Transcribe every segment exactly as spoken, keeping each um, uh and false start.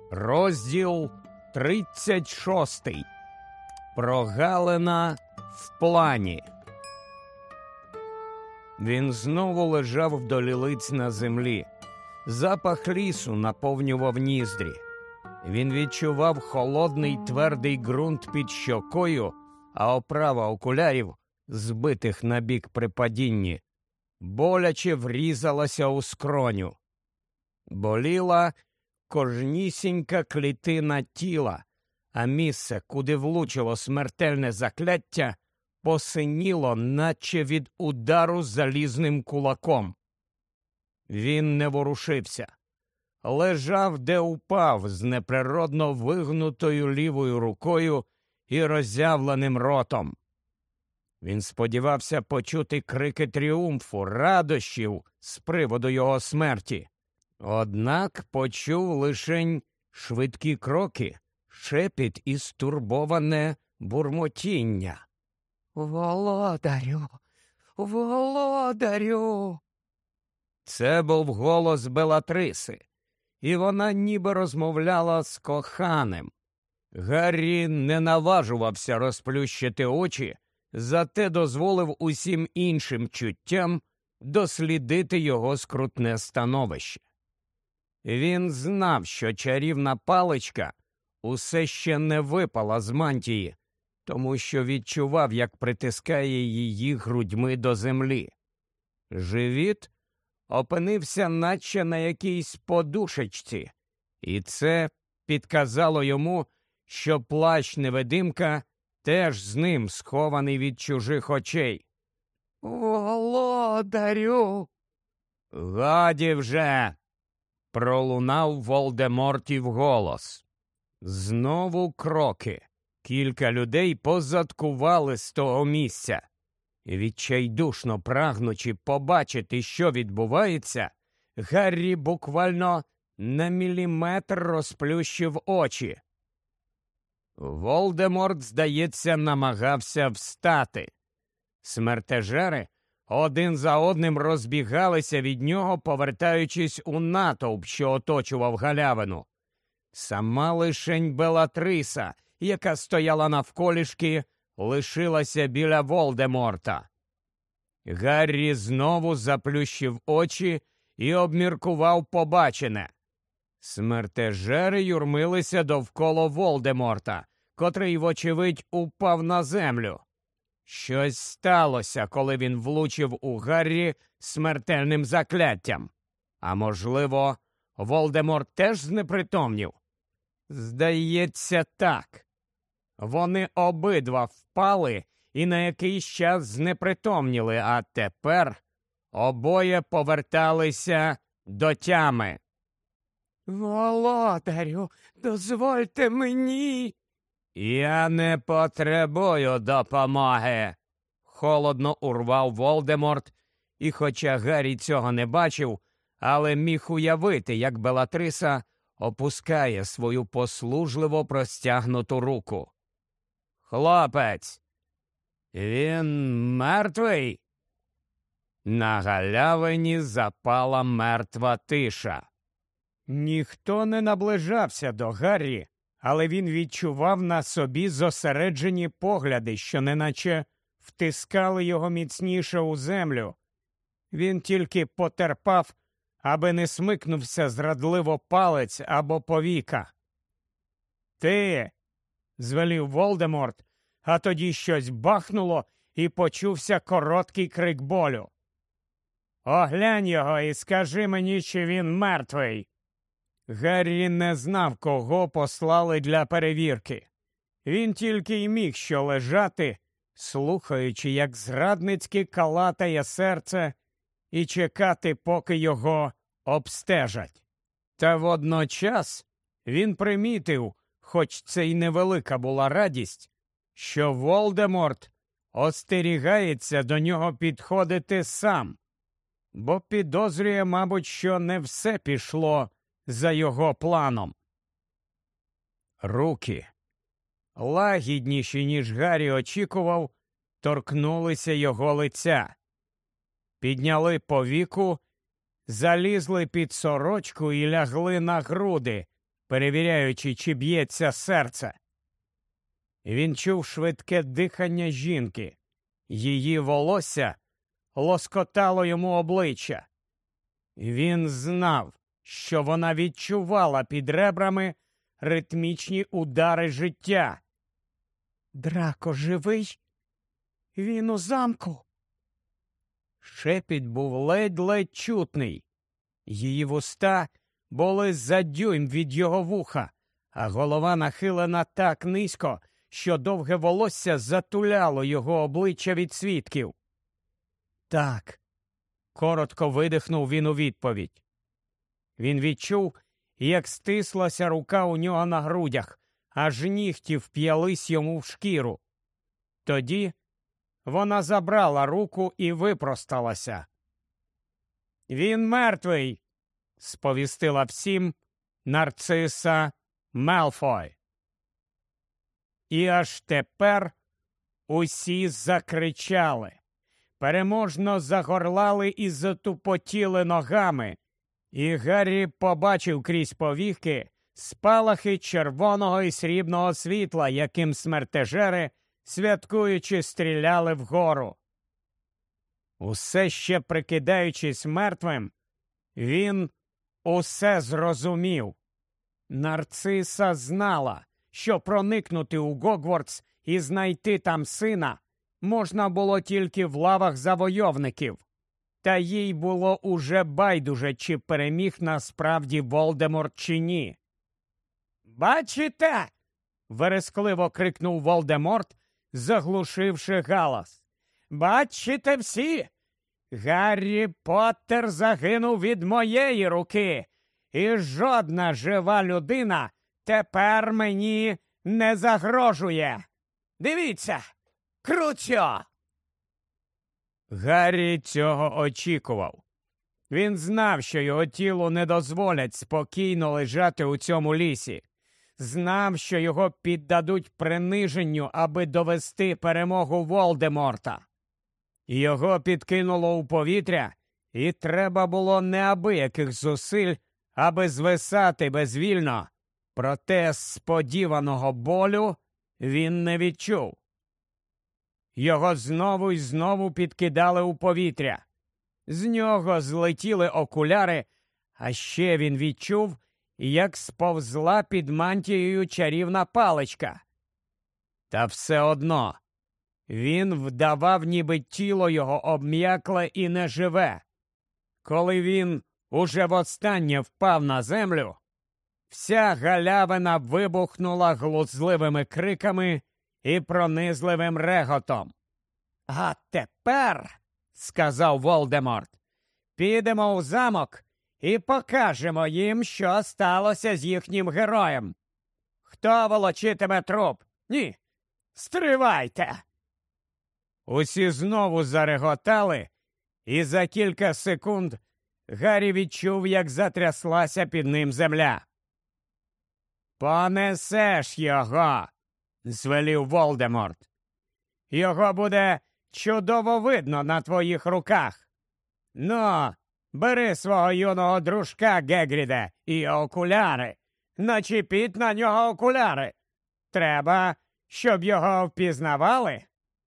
Розділ тридцять шостий. Прогалина в плані. Він знову лежав вдолі лиць на землі. Запах лісу наповнював ніздрі. Він відчував холодний твердий ґрунт під щокою, а оправа окулярів, збитих набік при падінні, боляче врізалася у скроню. Боліла кожнісінька клітина тіла, а місце, куди влучило смертельне закляття, посиніло, наче від удару залізним кулаком. Він не ворушився. Лежав, де упав, з неприродно вигнутою лівою рукою і роззявленим ротом. Він сподівався почути крики тріумфу, радощів з приводу його смерті. Однак почув лишень швидкі кроки, шепіт і стурбоване бурмотіння. «Володарю! Володарю!» Це був голос Белатриси, і вона ніби розмовляла з коханим. Гаррі не наважувався розплющити очі, зате дозволив усім іншим чуттям дослідити його скрутне становище. Він знав, що чарівна паличка усе ще не випала з мантії, тому що відчував, як притискає її грудьми до землі. Живіт опинився наче на якійсь подушечці, і це підказало йому, що плащ-невидимка теж з ним схований від чужих очей. «Володарю!» «Годі вже!» – пролунав Волдемортів голос. Знову кроки. Кілька людей позадкували з того місця. Відчайдушно прагнучи побачити, що відбувається, Гаррі буквально на міліметр розплющив очі. Волдеморт, здається, намагався встати. Смертежери один за одним розбігалися від нього, повертаючись у натовп, що оточував галявину. Сама лишень Белатриса, яка стояла навколішки, лишилася біля Волдеморта. Гаррі знову заплющив очі і обміркував побачене. Смертежери юрмилися довкола Волдеморта, котрий, вочевидь, упав на землю. Щось сталося, коли він влучив у Гаррі смертельним закляттям. А можливо, Волдеморт теж знепритомнів? Здається, так. Вони обидва впали і на якийсь час знепритомніли, а тепер обоє поверталися до тями. «Володарю, дозвольте мені!» «Я не потребую допомоги!» – холодно урвав Волдеморт, і хоча Гаррі цього не бачив, але міг уявити, як Белатриса опускає свою послужливо простягнуту руку. «Хлопець! Він мертвий?» На галявині запала мертва тиша. Ніхто не наближався до Гаррі, але він відчував на собі зосереджені погляди, що неначе втискали його міцніше у землю. Він тільки потерпав, аби не смикнувся зрадливо палець або повіка. «Ти!» – звелів Волдеморт, а тоді щось бахнуло і почувся короткий крик болю. «Оглянь його і скажи мені, чи він мертвий!» Гаррі не знав, кого послали для перевірки. Він тільки й міг що лежати, слухаючи, як зрадницьки калатає серце, і чекати, поки його обстежать. Та водночас він примітив, хоч це й невелика була радість, що Волдеморт остерігається до нього підходити сам, бо підозрює, мабуть, що не все пішло за його планом. Руки, лагідніші, ніж Гаррі очікував, торкнулися його лиця. Підняли повіку, залізли під сорочку і лягли на груди, перевіряючи, чи б'ється серце. Він чув швидке дихання жінки. Її волосся лоскотало йому обличчя. Він знав, що вона відчувала під ребрами ритмічні удари життя. «Драко живий? Він у замку?» Шепіт був ледь-ледь чутний. Її вуста були за дюйм від його вуха, а голова нахилена так низько, що довге волосся затуляло його обличчя від свідків. «Так», – коротко видихнув він у відповідь. Він відчув, як стислася рука у нього на грудях, аж нігті вп'ялись йому в шкіру. Тоді вона забрала руку і випросталася. «Він мертвий», – сповістила всім Нарциса Мелфой. І аж тепер усі закричали, переможно загорлали і затупотіли ногами, і Гаррі побачив крізь повіки спалахи червоного і срібного світла, яким смертежери, святкуючи, стріляли вгору. Усе ще прикидаючись мертвим, він усе зрозумів. Нарциса знала, що проникнути у Гогвартс і знайти там сина можна було тільки в лавах завойовників. Та їй було уже байдуже, чи переміг насправді Волдеморт чи ні. «Бачите?» – верескливо крикнув Волдеморт, заглушивши галас. «Бачите всі? Гаррі Поттер загинув від моєї руки, і жодна жива людина тепер мені не загрожує. Дивіться, Круцьо!» Гаррі цього очікував. Він знав, що його тілу не дозволять спокійно лежати у цьому лісі. Знав, що його піддадуть приниженню, аби довести перемогу Волдеморта. Його підкинуло у повітря, і треба було неабияких зусиль, аби звисати безвільно. Проте сподіваного болю він не відчув. Його знову й знову підкидали у повітря. З нього злетіли окуляри, а ще він відчув, як сповзла під мантією чарівна паличка. Та все одно він вдавав, ніби тіло його обм'якле і неживе. Коли він уже востаннє впав на землю, вся галявина вибухнула глузливими криками і пронизливим реготом. «А тепер, – сказав Волдеморт, – підемо у замок і покажемо їм, що сталося з їхнім героєм. Хто волочитиме труп? Ні, стривайте!» Усі знову зареготали, і за кілька секунд Гаррі відчув, як затряслася під ним земля. «Понесеш його!» – звелів Волдеморт. «Його буде чудово видно на твоїх руках. Ну, бери свого юного дружка Гегріде і окуляри. Начепіть на нього окуляри. Треба, щоб його впізнавали».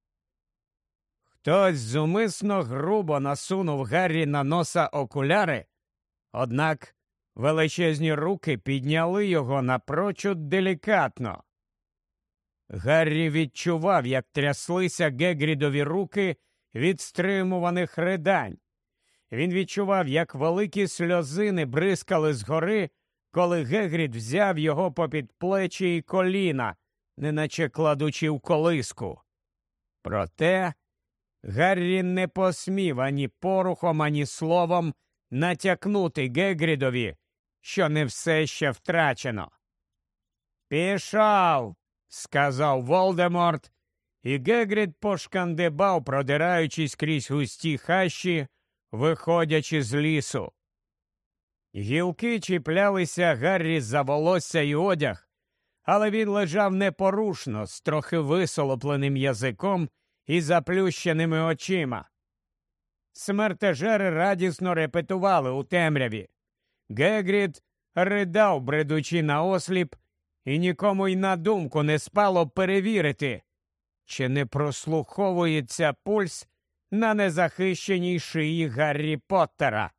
Хтось зумисно грубо насунув Гаррі на носа окуляри, однак величезні руки підняли його напрочуд делікатно. Гаррі відчував, як тряслися Гегрідові руки від стримуваних ридань. Він відчував, як великі сльозини бризкали згори, коли Гегрід взяв його попід плечі і коліна, неначе кладучи в колиску. Проте Гаррі не посмів ані порухом, ані словом натякнути Гегрідові, що не все ще втрачено. «Пішов!» – сказав Волдеморт, і Гегрід пошкандибав, продираючись крізь густі хащі, виходячи з лісу. Гілки чіплялися Гаррі за волосся і одяг, але він лежав непорушно, з трохи висолопленим язиком і заплющеними очима. Смертежери радісно репетували у темряві. Гегрід ридав, бредучи наосліп, і нікому й на думку не спало перевірити, чи не прослуховується пульс на незахищеній шиї Гаррі Поттера.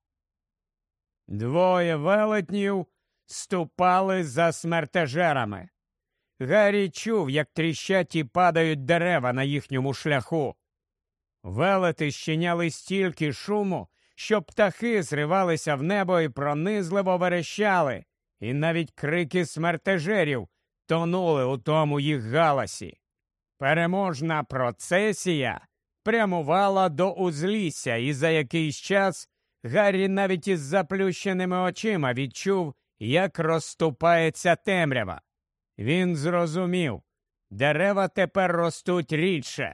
Двоє велетнів ступали за смертежерами. Гаррі чув, як тріщать і падають дерева на їхньому шляху. Велети щиняли стільки шуму, що птахи зривалися в небо і пронизливо верещали, і навіть крики смертежерів тонули у тому їх галасі. Переможна процесія прямувала до узлісся, і за якийсь час Гаррі навіть із заплющеними очима відчув, як розступається темрява. Він зрозумів, дерева тепер ростуть рідше.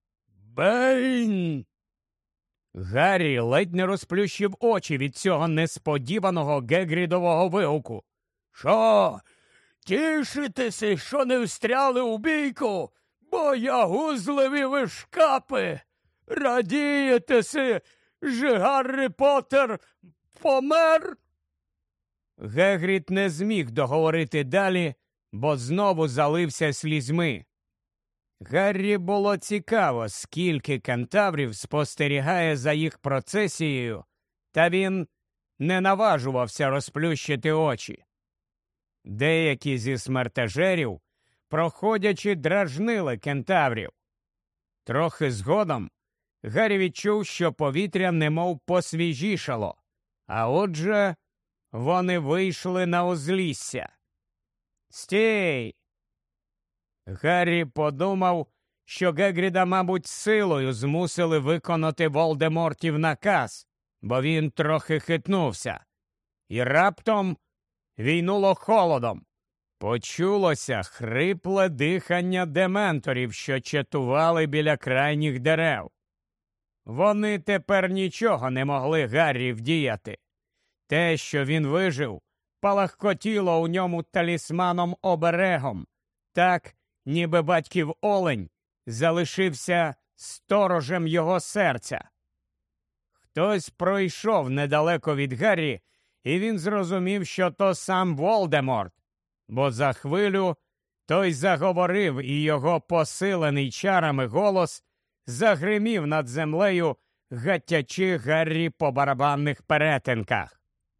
Бень! Гаррі ледь не розплющив очі від цього несподіваного Гегрідового вигуку. «Що? Тішитеся, що не встряли у бійку? Боягузливі ви шкапи! Радієтеся, що Гаррі Поттер помер?» Гегрід не зміг договорити далі, бо знову залився слізьми. Гаррі було цікаво, скільки кентаврів спостерігає за їх процесією, та він не наважувався розплющити очі. Деякі зі смертежерів, проходячи, дражнили кентаврів. Трохи згодом Гаррі відчув, що повітря немов посвіжішало, а отже, вони вийшли на узлісся. «Стій!» Гаррі подумав, що Гегріда, мабуть, силою змусили виконати Волдемортів наказ, бо він трохи хитнувся. І раптом війнуло холодом. Почулося хрипле дихання дементорів, що чатували біля крайніх дерев. Вони тепер нічого не могли Гаррі вдіяти. Те, що він вижив, палахкотіло у ньому талісманом-оберегом, так, ніби батьків олень залишився сторожем його серця. Хтось пройшов недалеко від Гаррі, і він зрозумів, що то сам Волдеморт, бо за хвилю той заговорив, і його посилений чарами голос загримів над землею, гатячи Гаррі по барабанних перетинках.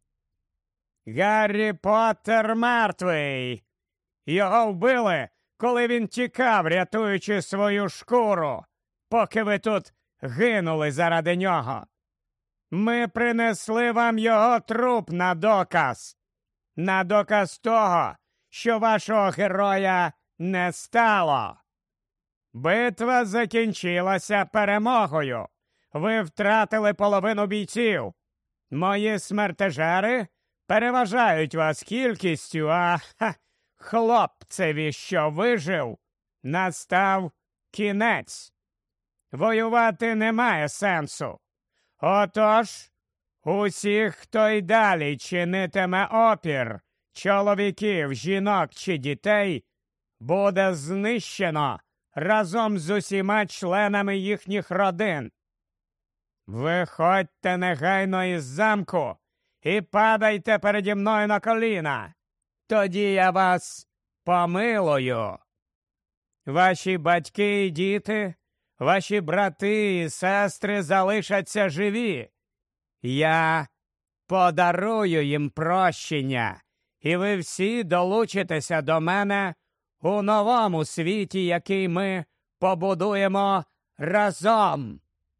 «Гаррі Поттер мертвий! Його вбили, коли він тікав, рятуючи свою шкуру, поки ви тут гинули заради нього. Ми принесли вам його труп на доказ, на доказ того, що вашого героя не стало. Битва закінчилася перемогою. Ви втратили половину бійців. Мої смертежери переважають вас кількістю, а ха, хлопцеві, що вижив, настав кінець. Воювати немає сенсу. Отож, усіх, хто й далі чинитиме опір, чоловіків, жінок чи дітей, буде знищено разом з усіма членами їхніх родин. Виходьте негайно із замку і падайте переді мною на коліна. Тоді я вас помилую. Ваші батьки і діти, ваші брати і сестри залишаться живі. Я подарую їм прощення, і ви всі долучитеся до мене у новому світі, який ми побудуємо разом».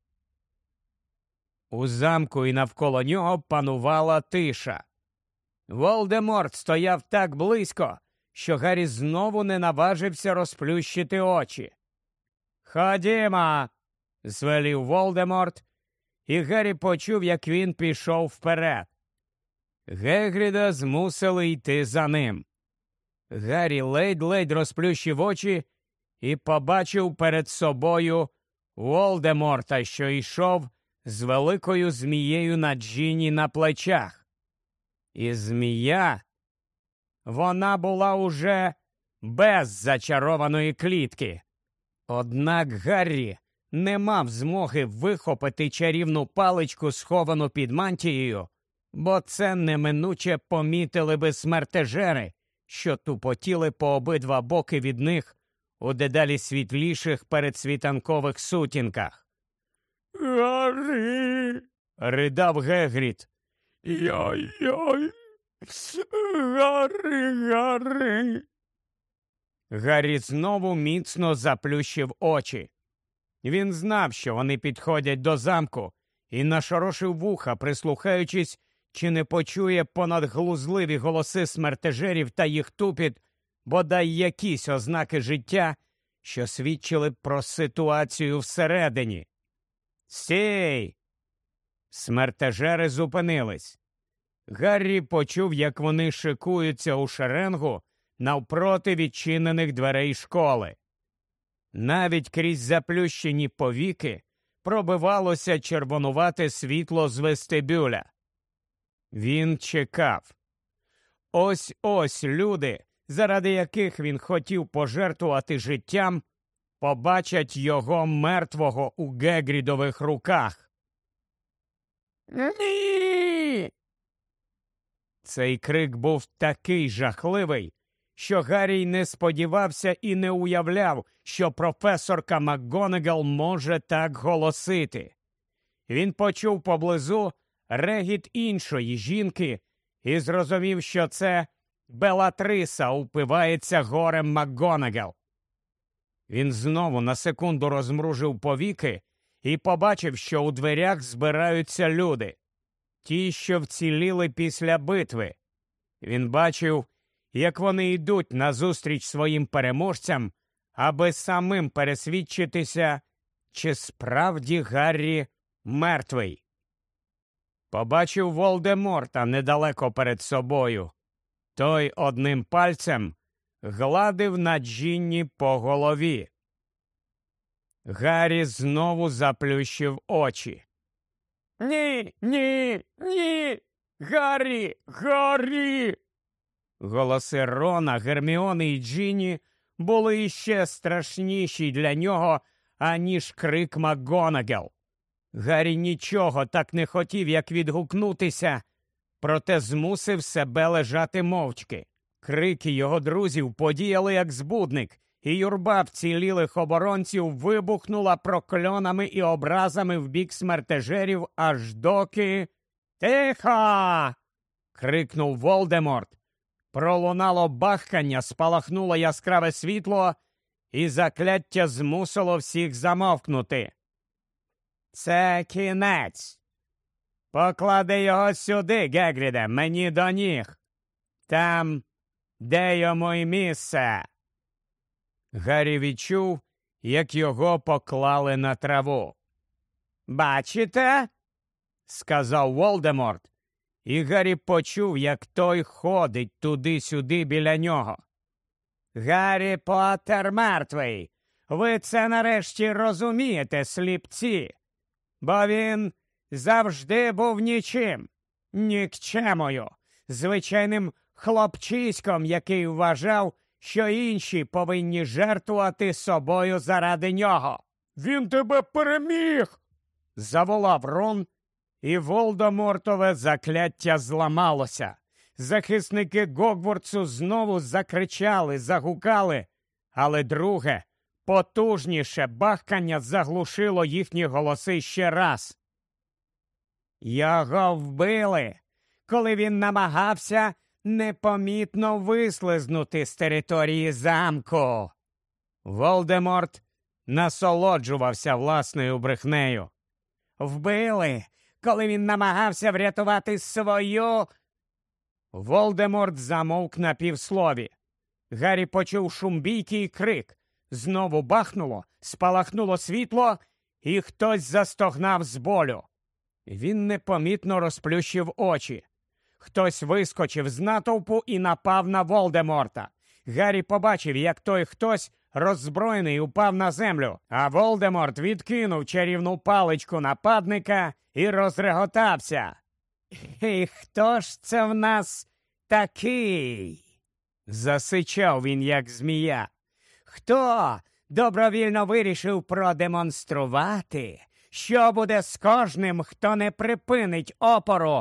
У замку і навколо нього панувала тиша. Волдеморт стояв так близько, що Гаррі знову не наважився розплющити очі. «Ходімо!» – звелів Волдеморт, і Гаррі почув, як він пішов вперед. Гегріда змусили йти за ним. Гаррі ледь-ледь розплющив очі і побачив перед собою Волдеморта, що йшов з великою змією на Джині на плечах. І змія, вона була уже без зачарованої клітки. Однак Гаррі не мав змоги вихопити чарівну паличку, сховану під мантією, бо це неминуче помітили би смертежери, що тупотіли по обидва боки від них у дедалі світліших передсвітанкових сутінках. «Гаррі!» – ридав Гегрід. «Йой-йой! Гаррі, Гаррі!» Гаррі знову міцно заплющив очі. Він знав, що вони підходять до замку, і нашорошив вуха, прислухаючись, чи не почує понад глузливі голоси смертежерів та їх тупіт бодай якісь ознаки життя, що свідчили б про ситуацію всередині. «Стій!» Смертежери зупинились. Гаррі почув, як вони шикуються у шеренгу навпроти відчинених дверей школи. Навіть крізь заплющені повіки пробивалося червонувате світло з вестибюля. Він чекав. Ось-ось люди, заради яких він хотів пожертвувати життям, побачать його мертвого у Гегрідових руках. «Ні!» Цей крик був такий жахливий, що Гаррі не сподівався і не уявляв, що професорка МакГонагал може так голосити. Він почув поблизу регіт іншої жінки і зрозумів, що це Белатриса упивається горем МакГонагал. Він знову на секунду розмружив повіки і побачив, що у дверях збираються люди. Ті, що вціліли після битви. Він бачив, як вони йдуть назустріч своїм переможцям, аби самим пересвідчитися, чи справді Гаррі мертвий. Побачив Волдеморта недалеко перед собою. Той одним пальцем гладив на Джинні по голові. Гаррі знову заплющив очі. «Ні, ні, ні! Гаррі! Гаррі!» Голоси Рона, Герміони і Джинні були іще страшніші для нього, аніж крик МакГонагал. Гаррі нічого так не хотів, як відгукнутися, проте змусив себе лежати мовчки. Крики його друзів подіяли як збудник, і юрба вцілілих оборонців вибухнула прокльонами і образами в бік смертежерів, аж доки... «Тихо!» – крикнув Волдеморт. Пролунало бахкання, спалахнуло яскраве світло, і закляття змусило всіх замовкнути. «Це кінець! Поклади його сюди, Гегріде, мені до ніг! Там, де йому й місце!» Гаррі відчув, як його поклали на траву. «Бачите?» – сказав Волдеморт, і Гаррі почув, як той ходить туди-сюди біля нього. «Гаррі Поттер мертвий! Ви це нарешті розумієте, сліпці! Бо він завжди був нічим, нікчемою, звичайним хлопчиськом, який вважав, що інші повинні жертвувати собою заради нього. Він тебе переміг!» – заволав Рон, і Волдемортове закляття зламалося. Захисники Гогвартсу знову закричали, загукали, але друге, потужніше бахкання заглушило їхні голоси ще раз. «Його вбили, коли він намагався непомітно вислизнути з території замку». Волдеморт насолоджувався власною брехнею. «Вбили, коли він намагався врятувати свою...» Волдеморт замовк на півслові. Гаррі почув шум бійки і крик. Знову бахнуло, спалахнуло світло, і хтось застогнав з болю. Він непомітно розплющив очі. Хтось вискочив з натовпу і напав на Волдеморта. Гаррі побачив, як той хтось, роззброєний, упав на землю, а Волдеморт відкинув чарівну паличку нападника і розреготався. «І хто ж це в нас такий?» Засичав він, як змія. «Хто добровільно вирішив продемонструвати, що буде з кожним, хто не припинить опору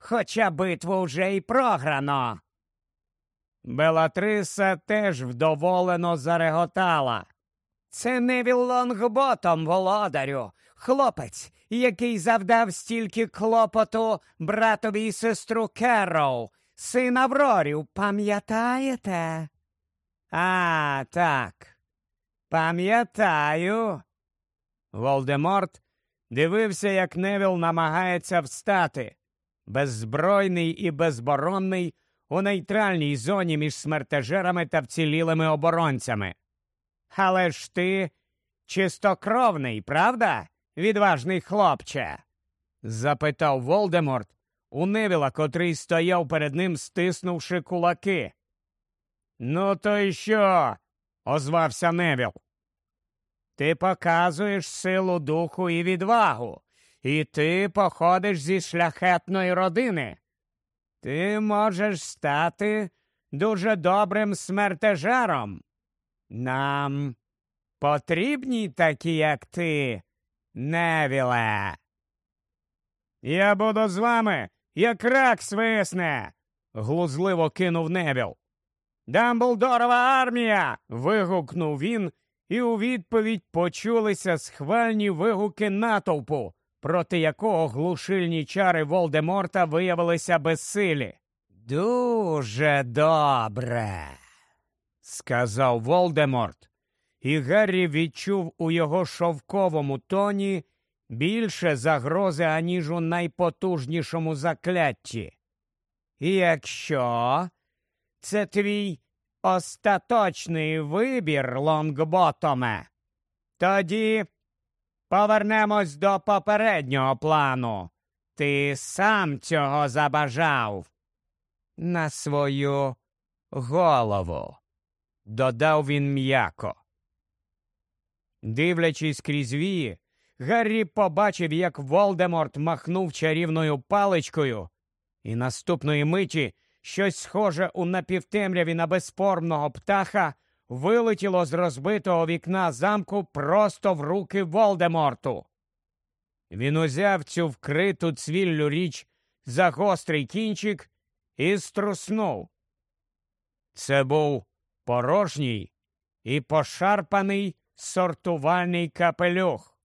хоча битву вже й програно. Белатриса теж вдоволено зареготала. Це Невіл Лонгботом, володарю, хлопець, який завдав стільки клопоту братові й сестру Керроу, син Аврорів, пам'ятаєте? А, так, пам'ятаю. Волдеморт дивився, як Невіл намагається встати, беззбройний і безборонний, у нейтральній зоні між смертежерами та вцілілими оборонцями. Але ж ти чистокровний, правда, відважний хлопче? Запитав Волдеморт у Невіла, котрий стояв перед ним, стиснувши кулаки. Ну то й що? Озвався Невіл. Ти показуєш силу духу і відвагу, і ти походиш зі шляхетної родини. Ти можеш стати дуже добрим смертежером. Нам потрібні такі, як ти, Невіле. Я буду з вами, як рак свисне, глузливо кинув Невіл. Дамблдорова армія! Вигукнув він, і у відповідь почулися схвальні вигуки натовпу, проти якого глушильні чари Волдеморта виявилися безсилі. «Дуже добре», – сказав Волдеморт, і Гаррі відчув у його шовковому тоні більше загрози, аніж у найпотужнішому заклятті. «Якщо це твій остаточний вибір, Лонгботоме, тоді повернемось до попереднього плану. Ти сам цього забажав. На свою голову», – додав він м'яко. Дивлячись крізь вії, Гаррі побачив, як Волдеморт махнув чарівною паличкою, і наступної миті щось схоже у напівтемряві на безформного птаха вилетіло з розбитого вікна замку просто в руки Волдеморту. Він узяв цю вкриту цвіллю річ за гострий кінчик і струснув. Це був порожній і пошарпаний сортувальний капелюх.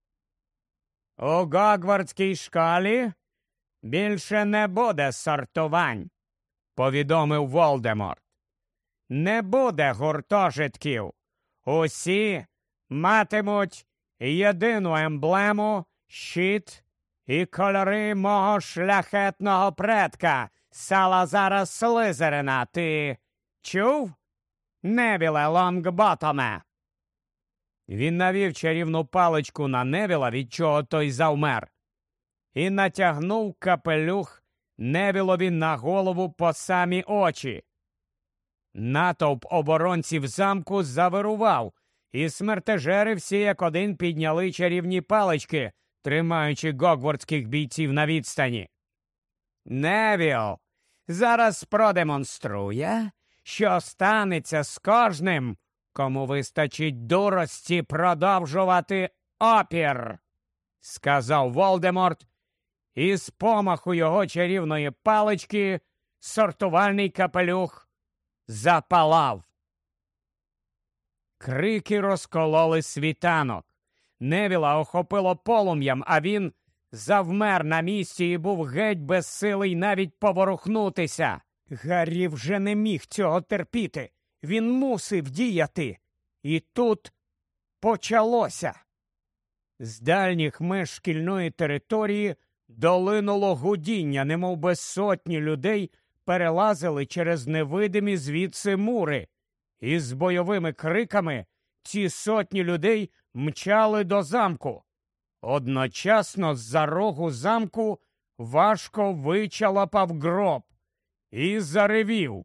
«У Гогвартській школі більше не буде сортувань», – повідомив Волдеморт. «Не буде гуртожитків. Усі матимуть єдину емблему, щит і кольори мого шляхетного предка Салазара Слизерина. Ти чув, Невіле Лонгботоме?» Він навів чарівну паличку на Невіла, від чого той завмер, і натягнув капелюх Невілові на голову по самі очі. Натовп оборонців замку завирував, і смертежери всі як один підняли чарівні палички, тримаючи гогвартських бійців на відстані. «Невіл зараз продемонструє, що станеться з кожним, кому вистачить дурості продовжувати опір», – сказав Волдеморт, і з помаху його чарівної палички сортувальний капелюх запалав. Крики розкололи світанок. Невіла охопило полум'ям, а він завмер на місці і був геть безсилий навіть поворухнутися. Гаррі вже не міг цього терпіти. Він мусив діяти. І тут почалося. З дальніх меж шкільної території долинуло гудіння, немов би сотні людей перелазили через невидимі звідси мури. І з бойовими криками ці сотні людей мчали до замку. Одночасно з-за рогу замку важко вичалапав гроб і заревів: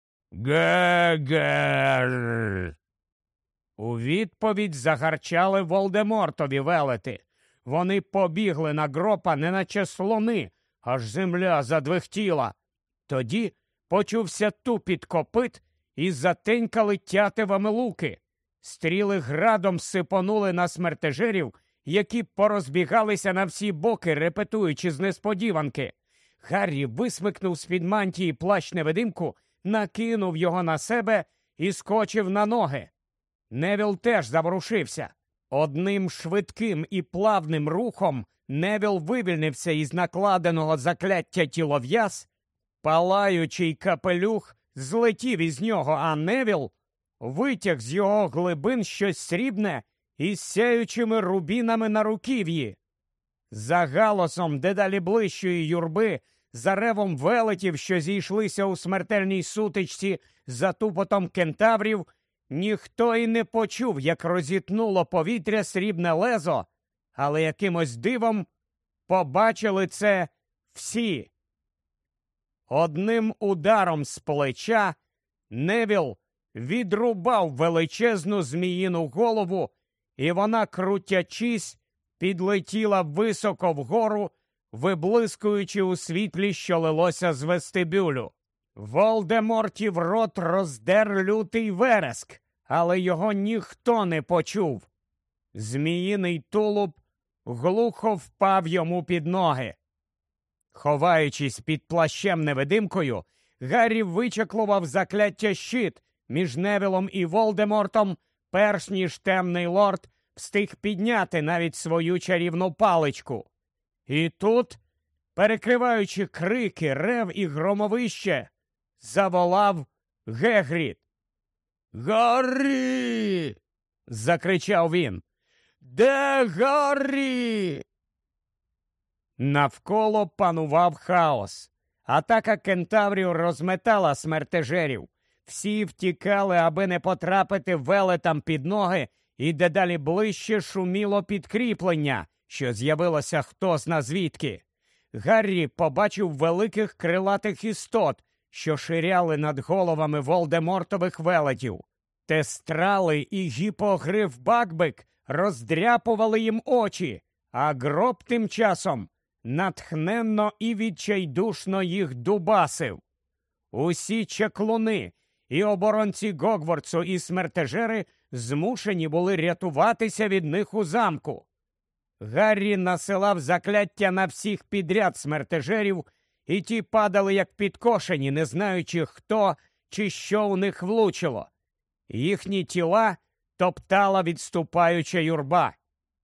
«Ге-гер!» У відповідь загарчали Волдемортові велети. Вони побігли на гроба, неначе слони, аж земля задвихтіла. Тоді почувся тупіт копит і затенькали тятивами луки. Стріли градом сипонули на смертежерів, які порозбігалися на всі боки, репетуючи з несподіванки. Гаррі висмикнув з-під мантії плащ-невидимку, накинув його на себе і скочив на ноги. Невіл теж заворушився. Одним швидким і плавним рухом Невіл вивільнився із накладеного закляття тілов'яз, палаючий капелюх злетів із нього, а Невіл витяг з його глибин щось срібне із сяючими рубінами на руків'ї. За галасом дедалі ближчої юрби, за ревом велетів, що зійшлися у смертельній сутичці, за тупотом кентаврів, ніхто й не почув, як розітнуло повітря срібне лезо, але якимось дивом побачили це всі. Одним ударом з плеча Невіл відрубав величезну зміїну голову, і вона, крутячись, підлетіла високо вгору, виблискуючи у світлі, що лилося з вестибюлю. Волдемортів рот роздер лютий вереск, але його ніхто не почув. Зміїний тулуб глухо впав йому під ноги. Ховаючись під плащем-невидимкою, Гаррі вичеклував закляття щит між Невілом і Волдемортом, перш ніж темний лорд встиг підняти навіть свою чарівну паличку. І тут, перекриваючи крики, рев і громовище, заволав Гегрід. «Гаррі!» – закричав він. «Де Гаррі?» Навколо панував хаос. Атака кентаврів розметала смертежерів. Всі втікали, аби не потрапити велетам під ноги, і дедалі ближче шуміло підкріплення, що з'явилося хто зна звідки. Гаррі побачив великих крилатих істот, що ширяли над головами Волдемортових велетів. Тестрали і гіпогриф Бакбик роздряпували їм очі, а гроб тим часом натхненно і відчайдушно їх дубасив. Усі чаклуни і оборонці Гогвартсу і смертежери змушені були рятуватися від них у замку. Гаррі насилав закляття на всіх підряд смертежерів, і ті падали як підкошені, не знаючи, хто чи що у них влучило. Їхні тіла топтала відступаюча юрба.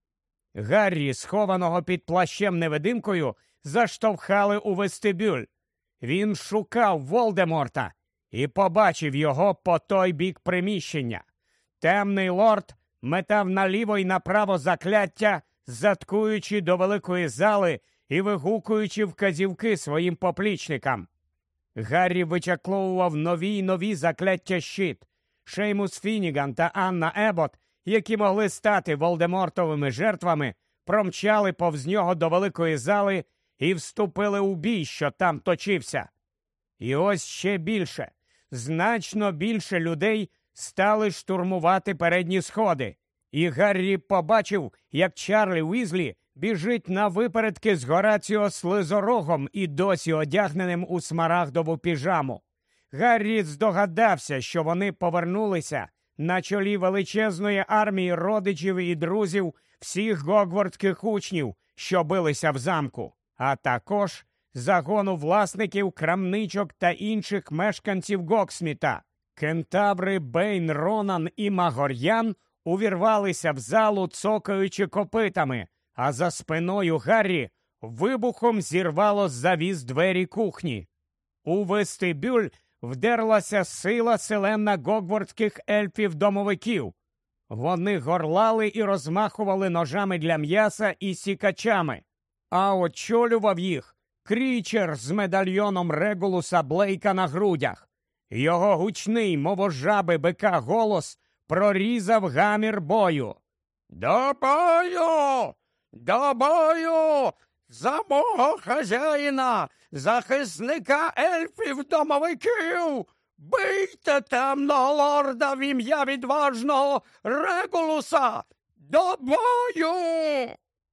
Гаррі, схованого під плащем-невидимкою, заштовхали у вестибюль. Він шукав Волдеморта і побачив його по той бік приміщення. Темний лорд метав наліво й направо закляття, заткуючи до великої зали і вигукуючи вказівки своїм поплічникам. Гаррі вичакловував нові й нові закляття щит. Шеймус Фініган та Анна Ебот, які могли стати Волдемортовими жертвами, промчали повз нього до великої зали і вступили у бій, що там точився. І ось ще більше, значно більше людей стали штурмувати передні сходи. І Гаррі побачив, як Чарлі Уізлі біжить на випередки з Гораціо Слизорогом і досі одягненим у смарагдову піжаму. Гаррі здогадався, що вони повернулися на чолі величезної армії родичів і друзів всіх гогвартських учнів, що билися в замку, а також загону власників крамничок та інших мешканців Гоксміта. Кентаври Бейн, Ронан і Магор'ян увірвалися в залу, цокаючи копитами, а за спиною Гаррі вибухом зірвало з завіс двері кухні. У вестибюль вдерлася сила селена гогвартських ельфів-домовиків. Вони горлали і розмахували ножами для м'яса і сікачами, а очолював їх крічер з медальйоном Регулуса Блейка на грудях. Його гучний, мов жаби бика голос прорізав гамір бою. «До бою! До бою! За мого хазяїна, захисника ельфів-домовиків! Бийте темного лорда в ім'я відважного Регулуса! До бою!»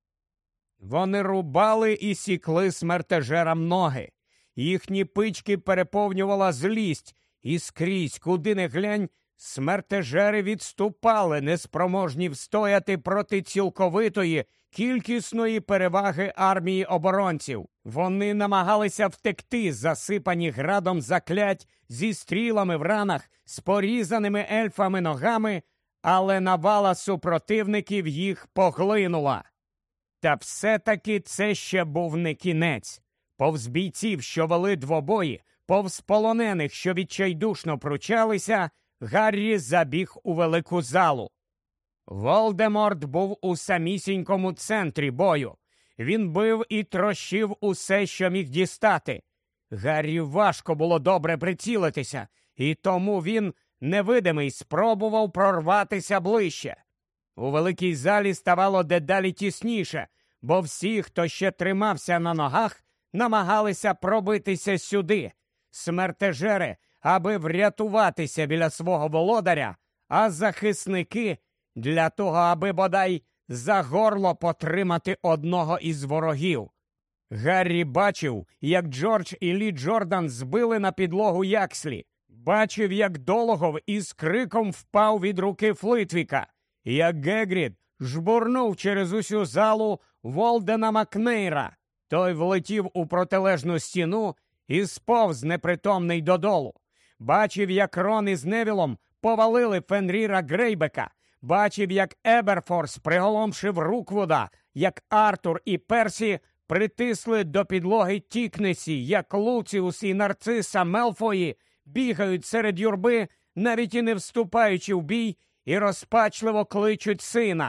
Вони рубали і сікли смертежерам ноги. Їхні пички переповнювала злість, і скрізь, куди не глянь, Смертежери відступали, неспроможні встояти проти цілковитої, кількісної переваги армії оборонців. Вони намагалися втекти, засипані градом заклять, зі стрілами в ранах, з порізаними ельфами ногами, але навала супротивників їх поглинула. Та все-таки це ще був не кінець. Повз бійців, що вели двобої, повз полонених, що відчайдушно пручалися, Гаррі забіг у велику залу. Волдеморт був у самісінькому центрі бою. Він бив і трощив усе, що міг дістати. Гаррі важко було добре прицілитися, і тому він, невидимий, спробував прорватися ближче. У великій залі ставало дедалі тісніше, бо всі, хто ще тримався на ногах, намагалися пробитися сюди. Смертежери, аби врятуватися біля свого володаря, а захисники для того, аби бодай за горло потримати одного із ворогів. Гаррі бачив, як Джордж і Лі Джордан збили на підлогу Якслі. Бачив, як Дологов із криком впав від руки Флитвіка, як Гегрід жбурнув через усю залу Волдена Макнейра. Той влетів у протилежну стіну і сповз непритомний додолу. Бачив, як Рон із Невілом повалили Фенріра Грейбека. Бачив, як Еберфорс приголомшив Руквуда, як Артур і Персі притисли до підлоги Тікнесі, як Луціус і Нарциса Мелфої бігають серед юрби, навіть і не вступаючи в бій, і розпачливо кличуть сина.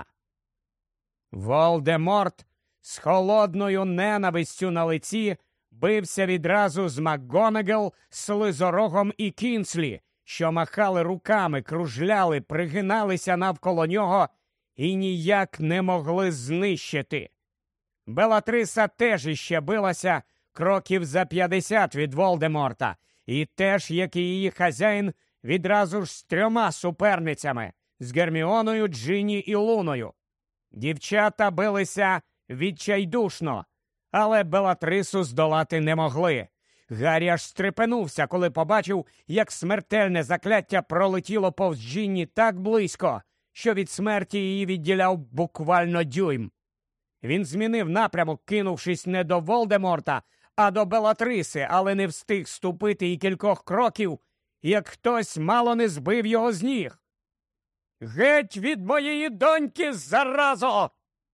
Волдеморт з холодною ненавистю на лиці бився відразу з МакГонагал, Слизорогом і Кінслі, що махали руками, кружляли, пригиналися навколо нього і ніяк не могли знищити. Белатриса теж іще билася кроків за п'ятдесят від Волдеморта, і теж, як і її хазяїн, відразу ж з трьома суперницями – з Герміоною, Джині і Луною. Дівчата билися відчайдушно, але Белатрису здолати не могли. Гаррі аж стрепенувся, коли побачив, як смертельне закляття пролетіло повз Джинні так близько, що від смерті її відділяв буквально дюйм. Він змінив напрямок, кинувшись не до Волдеморта, а до Белатриси, але не встиг ступити і кількох кроків, як хтось мало не збив його з ніг. «Геть від моєї доньки, заразо!»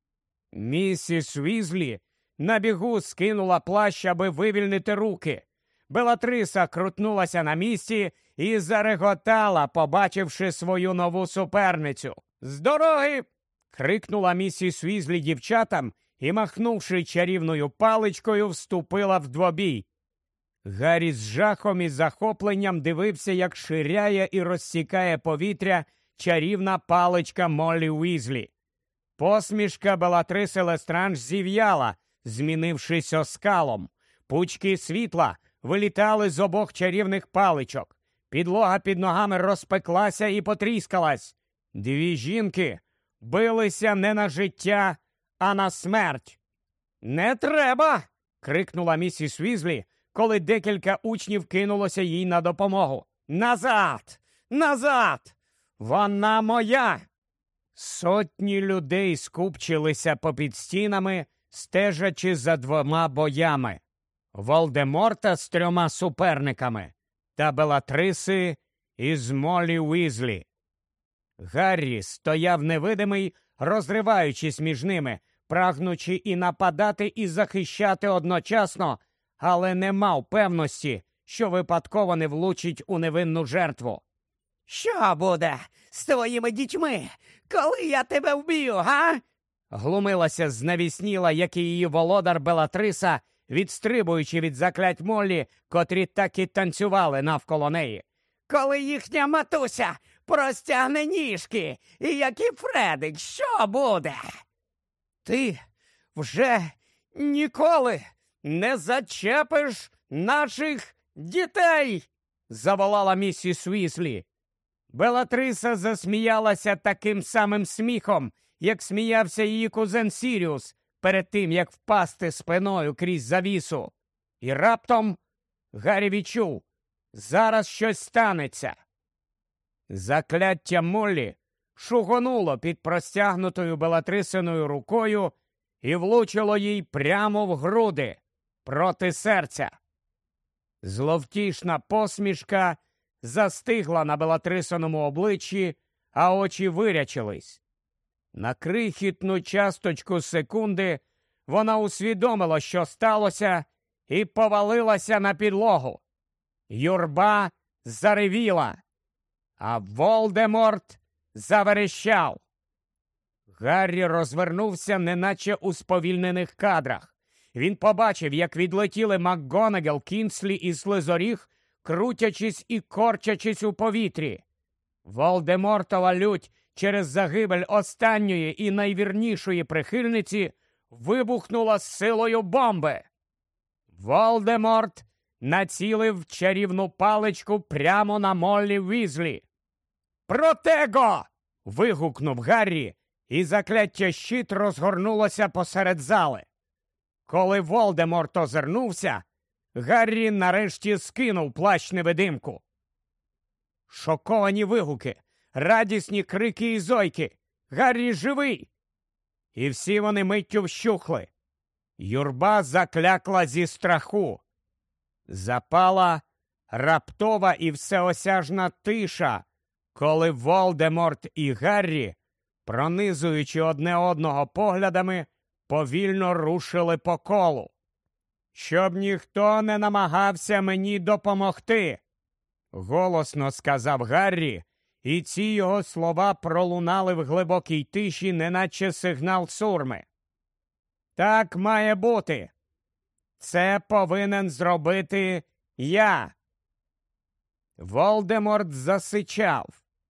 Місіс Візлі на бігу скинула плащ, аби вивільнити руки. Белатриса крутнулася на місці і зареготала, побачивши свою нову суперницю. «З дороги!» – крикнула місіс Візлі дівчатам і, махнувши чарівною паличкою, вступила в двобій. Гаррі з жахом і захопленням дивився, як ширяє і розсікає повітря чарівна паличка Моллі Уізлі. Посмішка Белатриси Лестранж зів'яла, змінившись оскалом. Пучки світла вилітали з обох чарівних паличок. Підлога під ногами розпеклася і потріскалась. Дві жінки билися не на життя, а на смерть. «Не треба!» – крикнула місіс Візлі, коли декілька учнів кинулося їй на допомогу. «Назад! Назад! Вона моя!» Сотні людей скупчилися попід стінами, стежачи за двома боями – Волдеморта з трьома суперниками та Белатриси із Моллі Уізлі. Гаррі стояв невидимий, розриваючись між ними, прагнучи і нападати, і захищати одночасно, але не мав певності, що випадково не влучить у невинну жертву. «Що буде з твоїми дітьми, коли я тебе вб'ю, га?» Глумилася знавісніла, як і її володар Белатриса, відстрибуючи від заклять Моллі, котрі так і танцювали навколо неї. «Коли їхня матуся простягне ніжки, і як і Фредик, що буде?» «Ти вже ніколи не зачепиш наших дітей!» – заволала місіс Уізлі. Белатриса засміялася таким самим сміхом, як сміявся її кузен Сіріус перед тим, як впасти спиною крізь завісу. І раптом Гаррі відчув – зараз щось станеться. Закляття Моллі шугонуло під простягнутою Белатрисиною рукою і влучило їй прямо в груди, проти серця. Зловтішна посмішка застигла на Белатрисиному обличчі, а очі вирячились. На крихітну часточку секунди вона усвідомила, що сталося, і повалилася на підлогу. Юрба заревіла, а Волдеморт заверещав. Гаррі розвернувся, неначе у сповільнених кадрах. Він побачив, як відлетіли МакГонагал, Кінслі і Слизоріг, крутячись і корчачись у повітрі. Волдемортова лють через загибель останньої і найвірнішої прихильниці вибухнула з силою бомби. Волдеморт націлив чарівну паличку прямо на Моллі Візлі. «Протего!» – вигукнув Гаррі, і закляття щит розгорнулося посеред зали. Коли Волдеморт озирнувся, Гаррі нарешті скинув плащ-невидимку. Шоковані вигуки, радісні крики і зойки. «Гаррі живий!» І всі вони миттю вщухли. Юрба заклякла зі страху. Запала раптова і всеосяжна тиша, коли Волдеморт і Гаррі, пронизуючи одне одного поглядами, повільно рушили по колу. «Щоб ніхто не намагався мені допомогти», – голосно сказав Гаррі, і ці його слова пролунали в глибокій тиші, неначе сигнал сурми. «Так має бути. Це повинен зробити я». Волдеморт засичав.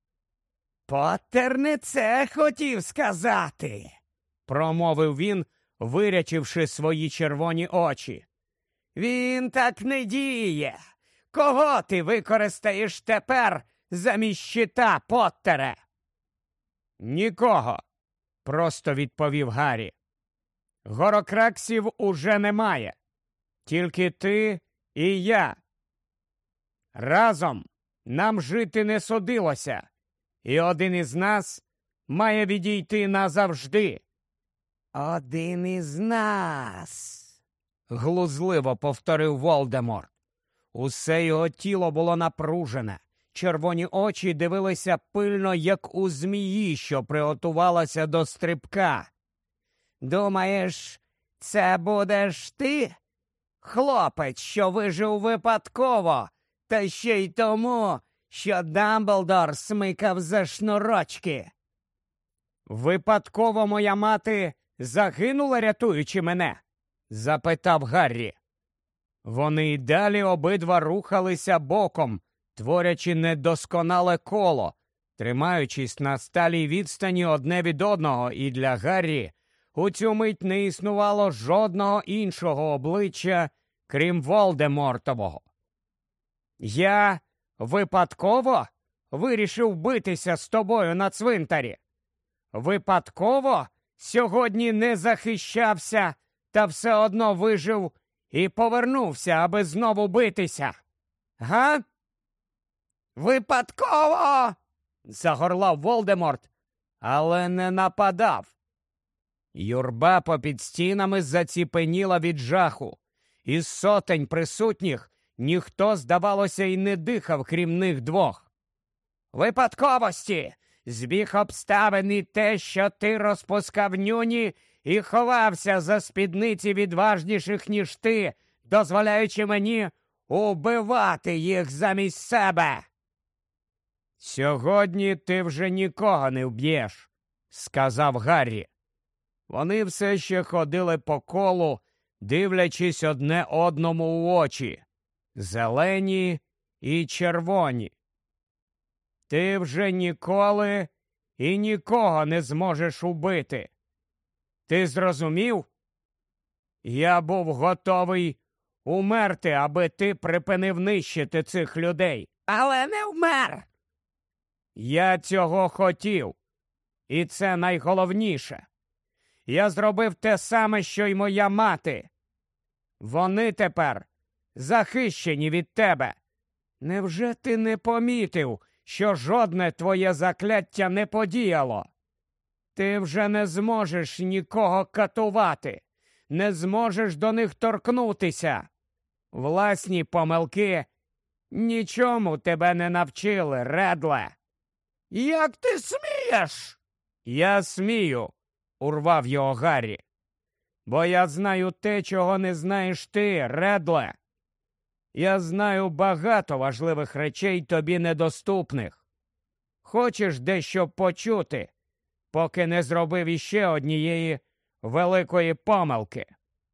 «Поттер не це хотів сказати», – промовив він, вирячивши свої червоні очі. «Він так не діє. Кого ти використаєш тепер замість щита, Поттере?» «Нікого», – просто відповів Гаррі. «Горокраксів уже немає. Тільки ти і я. Разом нам жити не судилося, і один із нас має відійти назавжди». «Один із нас», – глузливо повторив Волдеморт. Усе його тіло було напружене. Червоні очі дивилися пильно, як у змії, що приготувалася до стрибка. «Думаєш, це будеш ти? Хлопець, що вижив випадково, та ще й тому, що Дамблдор смикав за шнурочки». «Випадково моя мати загинула, рятуючи мене?» – запитав Гаррі. Вони й далі обидва рухалися боком, творячи недосконале коло, тримаючись на сталій відстані одне від одного, і для Гаррі у цю мить не існувало жодного іншого обличчя, крім Волдемортового. «Я випадково вирішив битися з тобою на цвинтарі? Випадково сьогодні не захищався та все одно вижив і повернувся, аби знову битися? Га?» «Випадково!» – загорлав Волдеморт, але не нападав. Юрба попід стінами заціпеніла від жаху. Із сотень присутніх ніхто, здавалося, й не дихав, крім них двох. «Випадковості! Збіг обставин і те, що ти розпускав нюні і ховався за спідниці відважніших, ніж ти, дозволяючи мені убивати їх замість себе». «Сьогодні ти вже нікого не вб'єш», – сказав Гаррі. Вони все ще ходили по колу, дивлячись одне одному в очі, зелені і червоні. «Ти вже ніколи і нікого не зможеш убити. Ти зрозумів? Я був готовий умерти, аби ти припинив нищити цих людей. Але не вмер!» Я цього хотів, і це найголовніше. Я зробив те саме, що й моя мати. Вони тепер захищені від тебе. Невже ти не помітив, що жодне твоє закляття не подіяло. Ти вже не зможеш нікого катувати, не зможеш до них торкнутися. Власні помилки нічому тебе не навчили, Редле. Як ти смієш? Я смію, урвав його Гаррі. Бо я знаю те, чого не знаєш ти, Редле. Я знаю багато важливих речей тобі недоступних. Хочеш дещо почути, поки не зробив іще однієї великої помилки?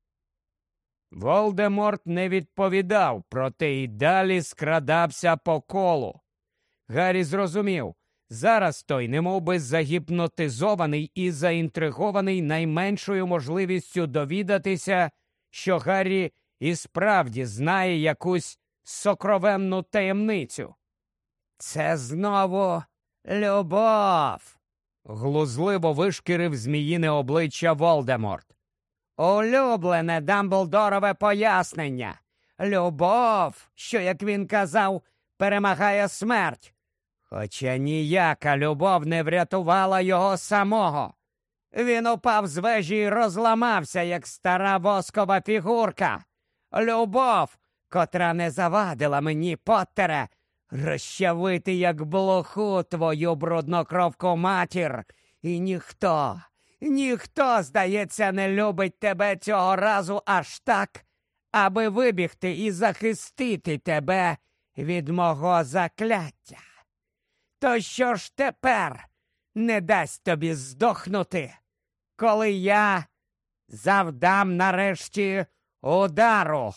Волдеморт не відповідав, проте й далі скрадався по колу. Гаррі зрозумів, зараз той немов би загіпнотизований і заінтригований найменшою можливістю довідатися, що Гаррі і справді знає якусь сокровенну таємницю. «Це знову любов!» — глузливо вишкірив зміїне обличчя Волдеморт. «Улюблене Дамблдорове пояснення! Любов, що, як він казав, перемагає смерть! Хоча ніяка любов не врятувала його самого. Він упав з вежі і розламався, як стара воскова фігурка. Любов, котра не завадила мені, Поттере, розчавити, як блоху, твою бруднокровку матір. І ніхто, ніхто, здається, не любить тебе цього разу аж так, аби вибігти і захистити тебе від мого закляття. То що ж тепер не дасть тобі здохнути, коли я завдам нарешті удару?»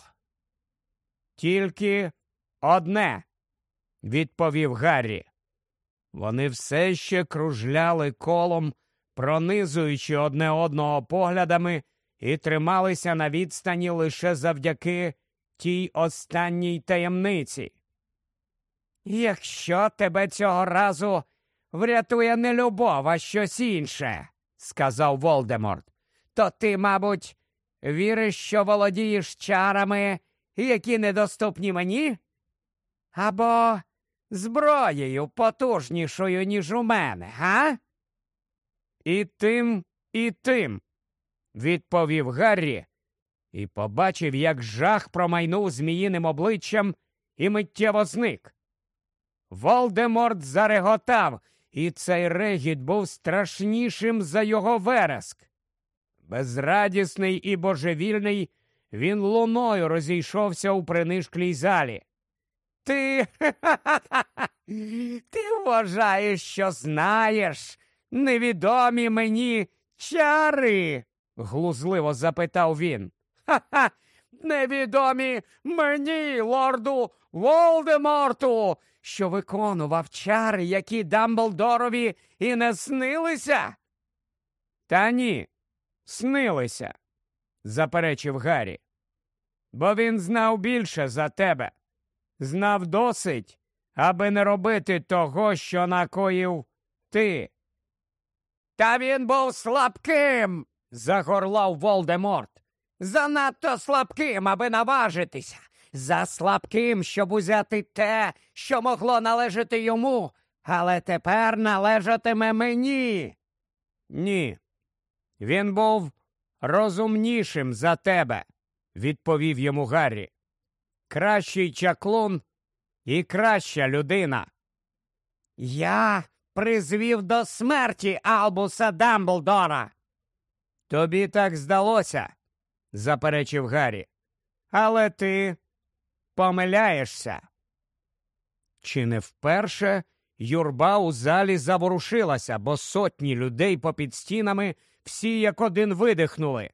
«Тільки одне», – відповів Гаррі. Вони все ще кружляли колом, пронизуючи одне одного поглядами, і трималися на відстані лише завдяки тій останній таємниці. «Якщо тебе цього разу врятує не любов, а щось інше», – сказав Волдеморт, – «то ти, мабуть, віриш, що володієш чарами, які недоступні мені? Або зброєю потужнішою, ніж у мене, га?» «І тим, і тим», – відповів Гаррі, і побачив, як жах промайнув зміїним обличчям і миттєво зник. Волдеморт зареготав, і цей регіт був страшнішим за його вереск. Безрадісний і божевільний, він луною розійшовся у принишклій залі. «Ти, ти вважаєш, що знаєш невідомі мені чари?» – глузливо запитав він. «Ха-ха! Невідомі мені, лорду Волдеморту, що виконував чари, які Дамблдорові і не снилися?» «Та ні, снилися», – заперечив Гаррі. «Бо він знав більше за тебе. Знав досить, аби не робити того, що накоїв ти». «Та він був слабким!» – загорлав Волдеморт. «Занадто слабким, аби наважитися. За слабким, щоб узяти те, що могло належати йому, але тепер належатиме мені». «Ні, він був розумнішим за тебе», – відповів йому Гаррі. «Кращий чаклун і краща людина». «Я призвів до смерті Албуса Дамблдора». «Тобі так здалося», – заперечив Гаррі. «Але ти помиляєшся». Чи не вперше юрба у залі заворушилася, бо сотні людей попід стінами всі як один видихнули.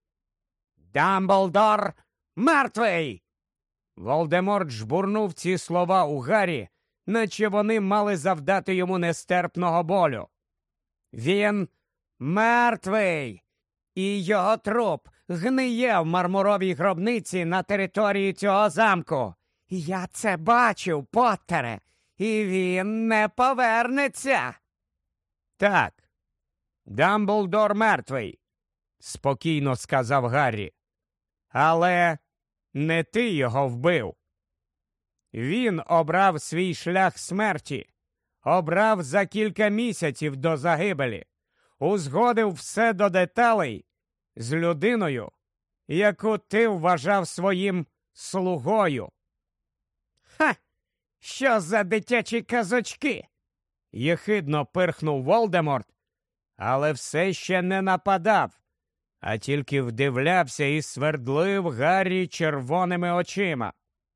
«Дамблдор мертвий!» Волдеморт жбурнув ці слова у Гаррі, наче вони мали завдати йому нестерпного болю. «Він мертвий, і його труп гниє в мармуровій гробниці на території цього замку. Я це бачив, Поттере, і він не повернеться». «Так, Дамблдор мертвий», – спокійно сказав Гаррі. «Але не ти його вбив. Він обрав свій шлях смерті, обрав за кілька місяців до загибелі, узгодив все до деталей з людиною, яку ти вважав своїм слугою. Ха! Що за дитячі казочки? Єхидно пирхнув Волдеморт, але все ще не нападав, а тільки вдивлявся і свердлив Гаррі червоними очима.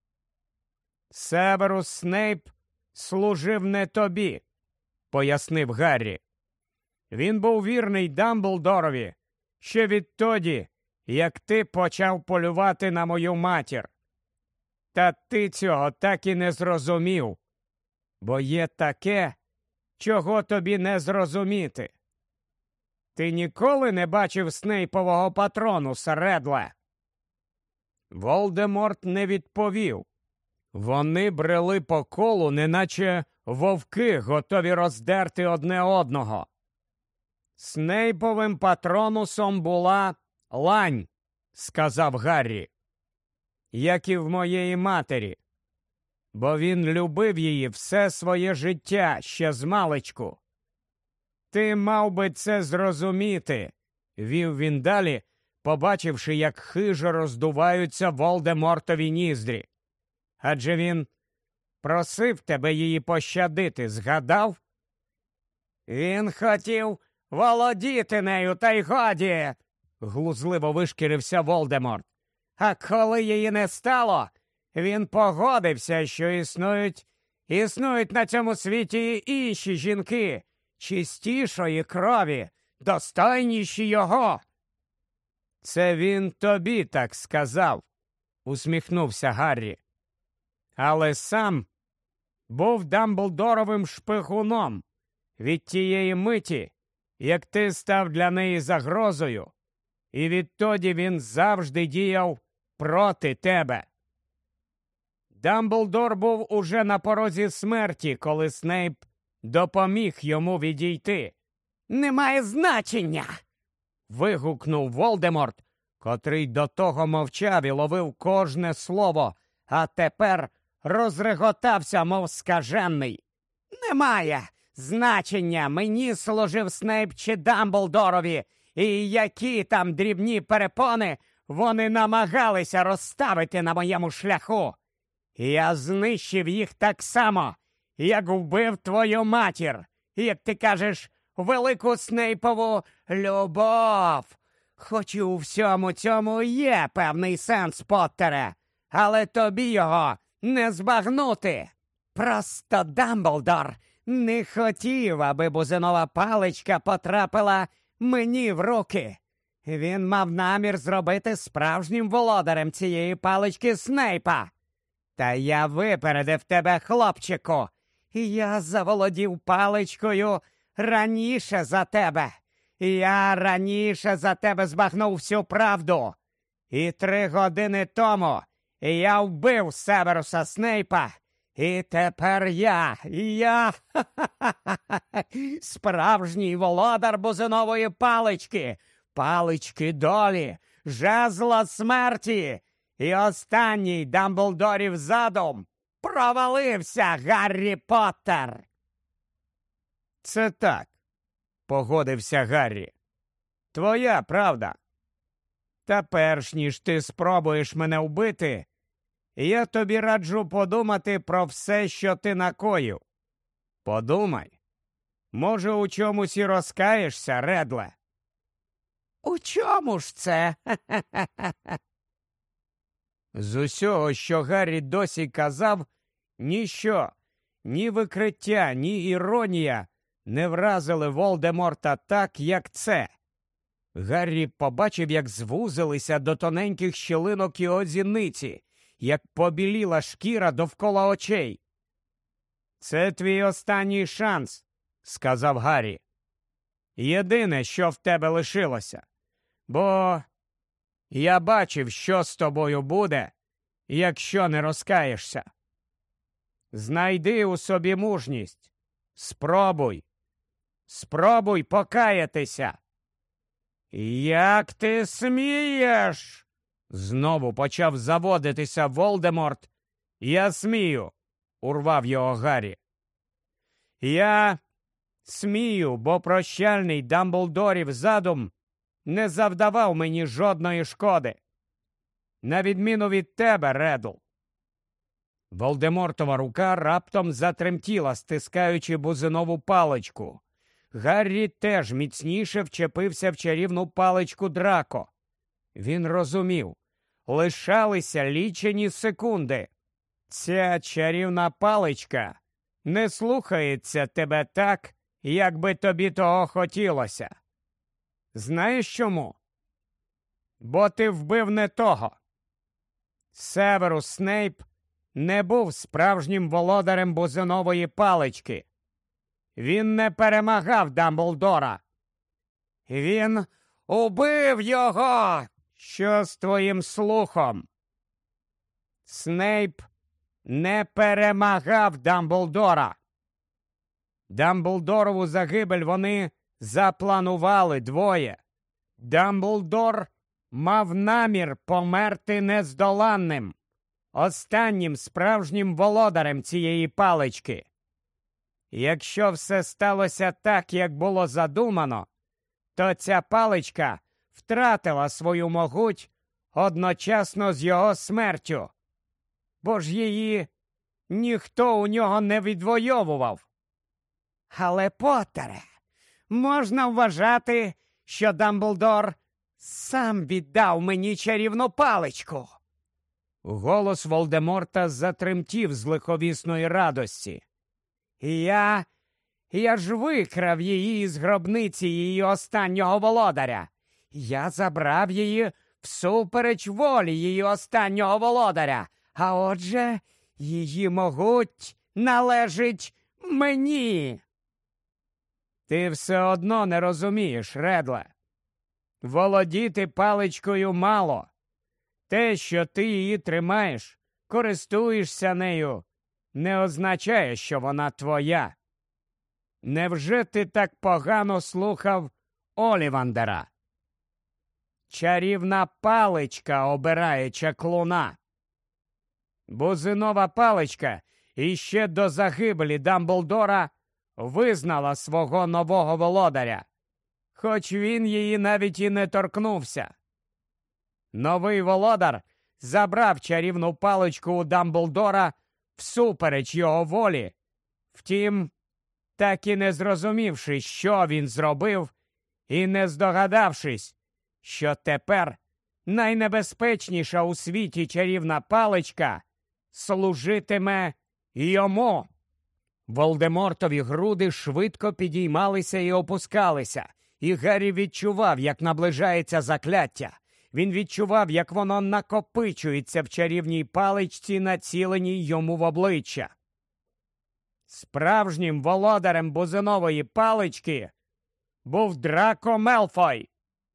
«Северус Снейп служив не тобі», – пояснив Гаррі. «Він був вірний Дамблдорові ще відтоді, як ти почав полювати на мою матір. Та ти цього так і не зрозумів, бо є таке, чого тобі не зрозуміти. Ти ніколи не бачив Снейпового патронуса, Редле?» Волдеморт не відповів. Вони брели по колу, неначе вовки, готові роздерти одне одного. «Снейповим патронусом була лань», – сказав Гаррі, – «як і в моєї матері, бо він любив її все своє життя ще змалечку. Ти мав би це зрозуміти», – вів він далі, побачивши, як хижо роздуваються Волдемортові ніздрі. «Адже він просив тебе її пощадити, згадав?» «Він хотів володіти нею, та й годі!» – глузливо вишкірився Волдеморт. «А коли її не стало, він погодився, що існують, існують на цьому світі і інші жінки, чистішої крові, достойніші його». «Це він тобі так сказав», – усміхнувся Гаррі. «Але сам був Дамблдоровим шпигуном від тієї миті, як ти став для неї загрозою, і відтоді він завжди діяв проти тебе. Дамблдор був уже на порозі смерті, коли Снейп допоміг йому відійти». «Немає значення!» – вигукнув Волдеморт, котрий до того мовчав і ловив кожне слово, а тепер розреготався, мов скажений. «Немає значення, мені служив Снейп чи Дамблдорові, і які там дрібні перепони вони намагалися розставити на моєму шляху. Я знищив їх так само, як вбив твою матір, як ти кажеш, велику Снейпову любов. Хоч і у всьому цьому є певний сенс, Поттере, але тобі його не збагнути. Просто Дамблдор не хотів, аби бузинова паличка потрапила мені в руки. Він мав намір зробити справжнім володарем цієї палички Снейпа. Та я випередив тебе, хлопчику, і я заволодів паличкою раніше за тебе. Я раніше за тебе збагнув всю правду. І три години тому я вбив Северуса Снейпа. І тепер я, я, справжній володар бузинової палички, палички долі, жезла смерті. І останній Дамблдорів задум провалився, Гаррі Поттер. «Це так», – погодився Гаррі. «Твоя правда. Та перш ніж ти спробуєш мене вбити, я тобі раджу подумати про все, що ти накоїв. Подумай. Може, у чомусь і розкаєшся, Редле?» «У чому ж це?» З усього, що Гаррі досі казав, ніщо, ні викриття, ні іронія не вразили Волдеморта так, як це. Гаррі побачив, як звузилися до тоненьких щілинок його зіниці, як побіліла шкіра довкола очей. «Це твій останній шанс», – сказав Гаррі. «Єдине, що в тебе лишилося. Бо я бачив, що з тобою буде, якщо не розкаєшся. Знайди у собі мужність. Спробуй. Спробуй покаятися». «Як ти смієш?» Знову почав заводитися Волдеморт. «Я смію», – урвав його Гаррі. Я смію, бо прощальний Дамблдорів задум не завдавав мені жодної шкоди. На відміну від тебе, Реддл. Волдемортова рука раптом затремтіла, стискаючи бузинову паличку. Гаррі теж міцніше вчепився в чарівну паличку Драко. Він розумів. Лишалися лічені секунди. Ця чарівна паличка не слухається тебе так, як би тобі того хотілося. Знаєш чому? Бо ти вбив не того. Северус Снейп не був справжнім володарем бузинової палички. Він не перемагав Дамблдора. Він убив його! Що з твоїм слухом? Снейп не перемагав Дамблдора. Дамблдорову загибель вони запланували двоє. Дамблдор мав намір померти нездоланним, останнім справжнім володарем цієї палички. Якщо все сталося так, як було задумано, то ця паличка втратила свою могуть одночасно з його смертю, бо ж її ніхто у нього не відвоював. Але, Поттере, можна вважати, що Дамблдор сам віддав мені чарівну паличку. Голос Волдеморта затремтів з лиховісної радості. Я... я ж викрав її з гробниці її останнього володаря. Я забрав її всупереч волі її останнього володаря. А отже, її могуть належить мені. Ти все одно не розумієш, Редле. Володіти паличкою мало. Те, що ти її тримаєш, користуєшся нею, не означає, що вона твоя. Невже ти так погано слухав Олівандера? Чарівна паличка обирає чаклуна. Бузинова паличка іще до загибелі Дамблдора визнала свого нового володаря, хоч він її навіть і не торкнувся. Новий володар забрав чарівну паличку у Дамблдора всупереч його волі, втім, так і не зрозумівши, що він зробив, і не здогадавшись, що тепер найнебезпечніша у світі чарівна паличка служитиме йому. Волдемортові груди швидко підіймалися і опускалися, і Гаррі відчував, як наближається закляття. Він відчував, як воно накопичується в чарівній паличці, націленій йому в обличчя. Справжнім володарем бузинової палички був Драко Мелфой.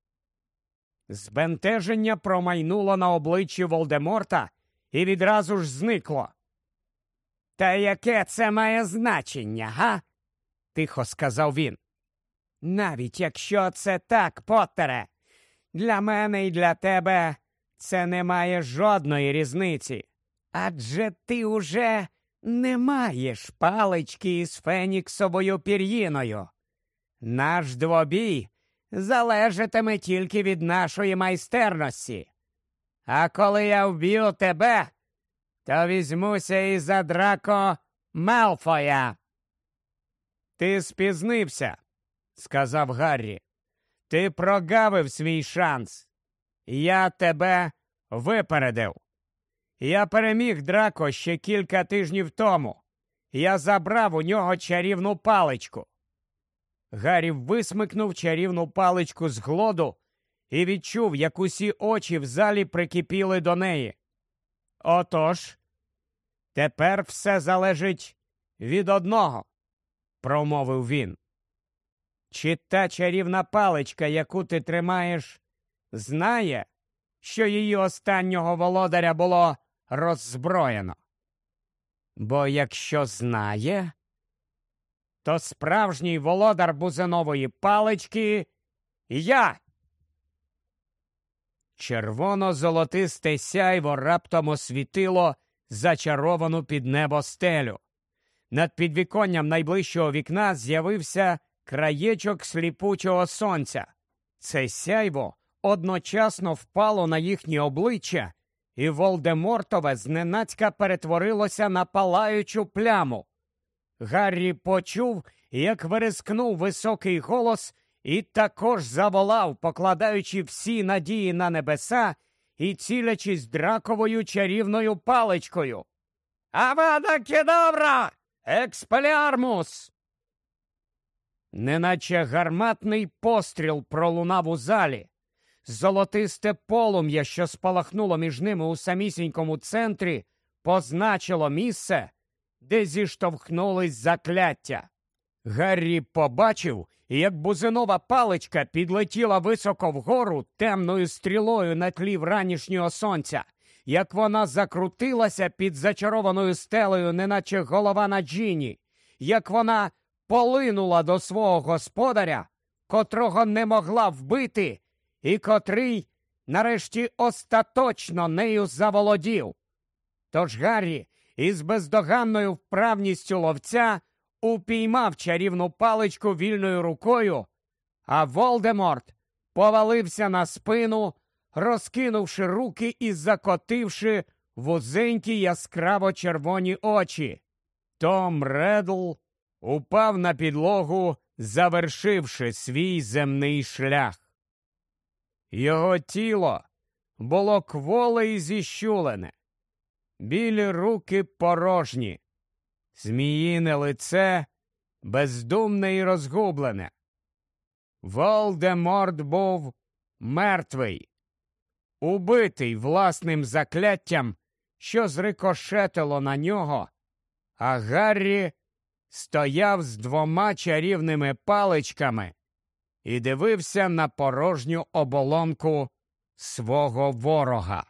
Збентеження промайнуло на обличчі Волдеморта і відразу ж зникло. «Та яке це має значення, га?» – тихо сказав він. «Навіть якщо це так, Поттере, для мене і для тебе це не має жодної різниці. Адже ти уже не маєш палички із феніксовою пір'їною. Наш двобій залежатиме тільки від нашої майстерності. А коли я вб'ю тебе, то візьмуся і за Драко Мелфоя». «Ти спізнився», – сказав Гаррі. «Ти прогавив свій шанс. Я тебе випередив. Я переміг Драко ще кілька тижнів тому. Я забрав у нього чарівну паличку». Гаррі висмикнув чарівну паличку з глоду і відчув, як усі очі в залі прикипіли до неї. «Отож, тепер все залежить від одного», – промовив він. «Чи та чарівна паличка, яку ти тримаєш, знає, що її останнього володаря було роззброєно? Бо якщо знає, то справжній володар бузинової палички – я!» Червоно-золотисте сяйво раптом освітило зачаровану під небо стелю. Над підвіконням найближчого вікна з'явився краєчок сліпучого сонця. Це сяйво одночасно впало на їхні обличчя, і Волдемортове зненацька перетворилося на палаючу пляму. Гаррі почув, як верескнув високий голос, і також заволав, покладаючи всі надії на небеса і цілячись драковою чарівною паличкою. «Авада кедавра! Експеліармус!» Неначе гарматний постріл пролунав у залі. Золотисте полум'я, що спалахнуло між ними у самісінькому центрі, позначило місце, де зіштовхнулись закляття. Гаррі побачив, як бузинова паличка підлетіла високо вгору темною стрілою на тлі вранішнього сонця, як вона закрутилася під зачарованою стелею, неначе голова на джині, як вона полинула до свого господаря, котрого не могла вбити, і котрий, нарешті, остаточно нею заволодів. Тож Гаррі із бездоганною вправністю ловця упіймав чарівну паличку вільною рукою, а Волдеморт повалився на спину, розкинувши руки і закотивши вузенькі яскраво-червоні очі. Том Реддл упав на підлогу, завершивши свій земний шлях. Його тіло було кволе і зіщулене, білі руки порожні, зміїне лице бездумне і розгублене. Волдеморт був мертвий, убитий власним закляттям, що зрикошетило на нього, а Гаррі стояв з двома чарівними паличками і дивився на порожню оболонку свого ворога.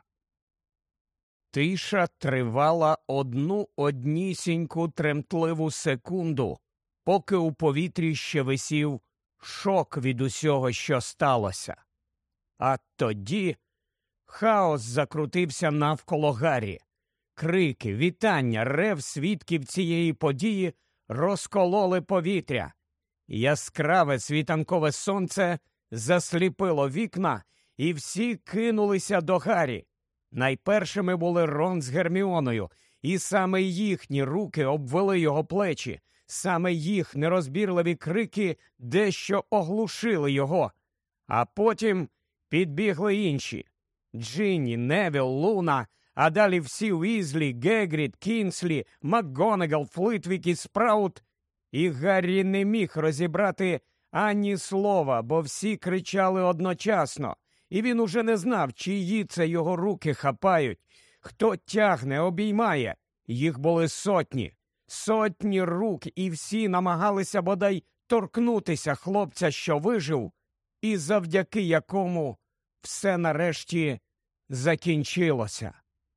Тиша тривала одну однісіньку тремтливу секунду, поки у повітрі ще висів шок від усього, що сталося. А тоді хаос закрутився навколо Гаррі. Крики, вітання, рев свідків цієї події розкололи повітря. Яскраве світанкове сонце засліпило вікна, і всі кинулися до Гаррі. Найпершими були Рон з Герміоною, і саме їхні руки обвели його плечі, саме їх нерозбірливі крики дещо оглушили його. А потім підбігли інші – Джинні, Невіл, Луна, а далі всі Уізлі, Гегрід, Кінслі, МакГонагал, Флитвік і Спраут. І Гаррі не міг розібрати ані слова, бо всі кричали одночасно. І він уже не знав, чиї це його руки хапають, хто тягне, обіймає. Їх були сотні, сотні рук, і всі намагалися бодай торкнутися хлопця, що вижив, і завдяки якому все нарешті закінчилося.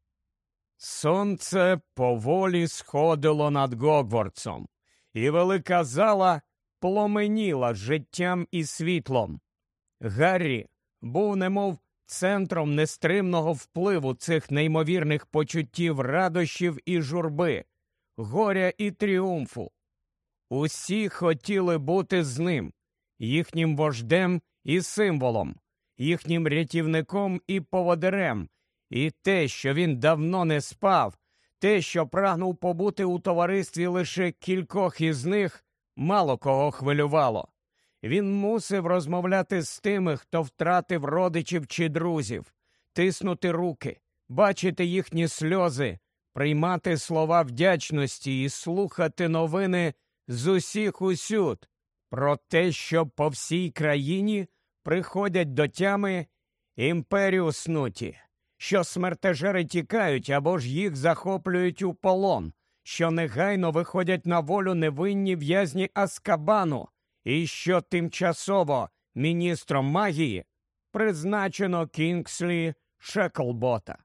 Сонце поволі сходило над Гогвартсом, і велика зала пломеніла життям і світлом. Гаррі був немов центром нестримного впливу цих неймовірних почуттів радощів і журби, горя і тріумфу. Усі хотіли бути з ним, їхнім вождем і символом, їхнім рятівником і поводирем, і те, що він давно не спав, те, що прагнув побути у товаристві лише кількох із них, мало кого хвилювало. Він мусив розмовляти з тими, хто втратив родичів чи друзів, тиснути руки, бачити їхні сльози, приймати слова вдячності і слухати новини з усіх усюд про те, що по всій країні приходять до тями імперіуснуті, що смертежери тікають або ж їх захоплюють у полон, що негайно виходять на волю невинні в'язні Азкабану, і що тимчасово міністром магії призначено Кінгслі Шеклбота.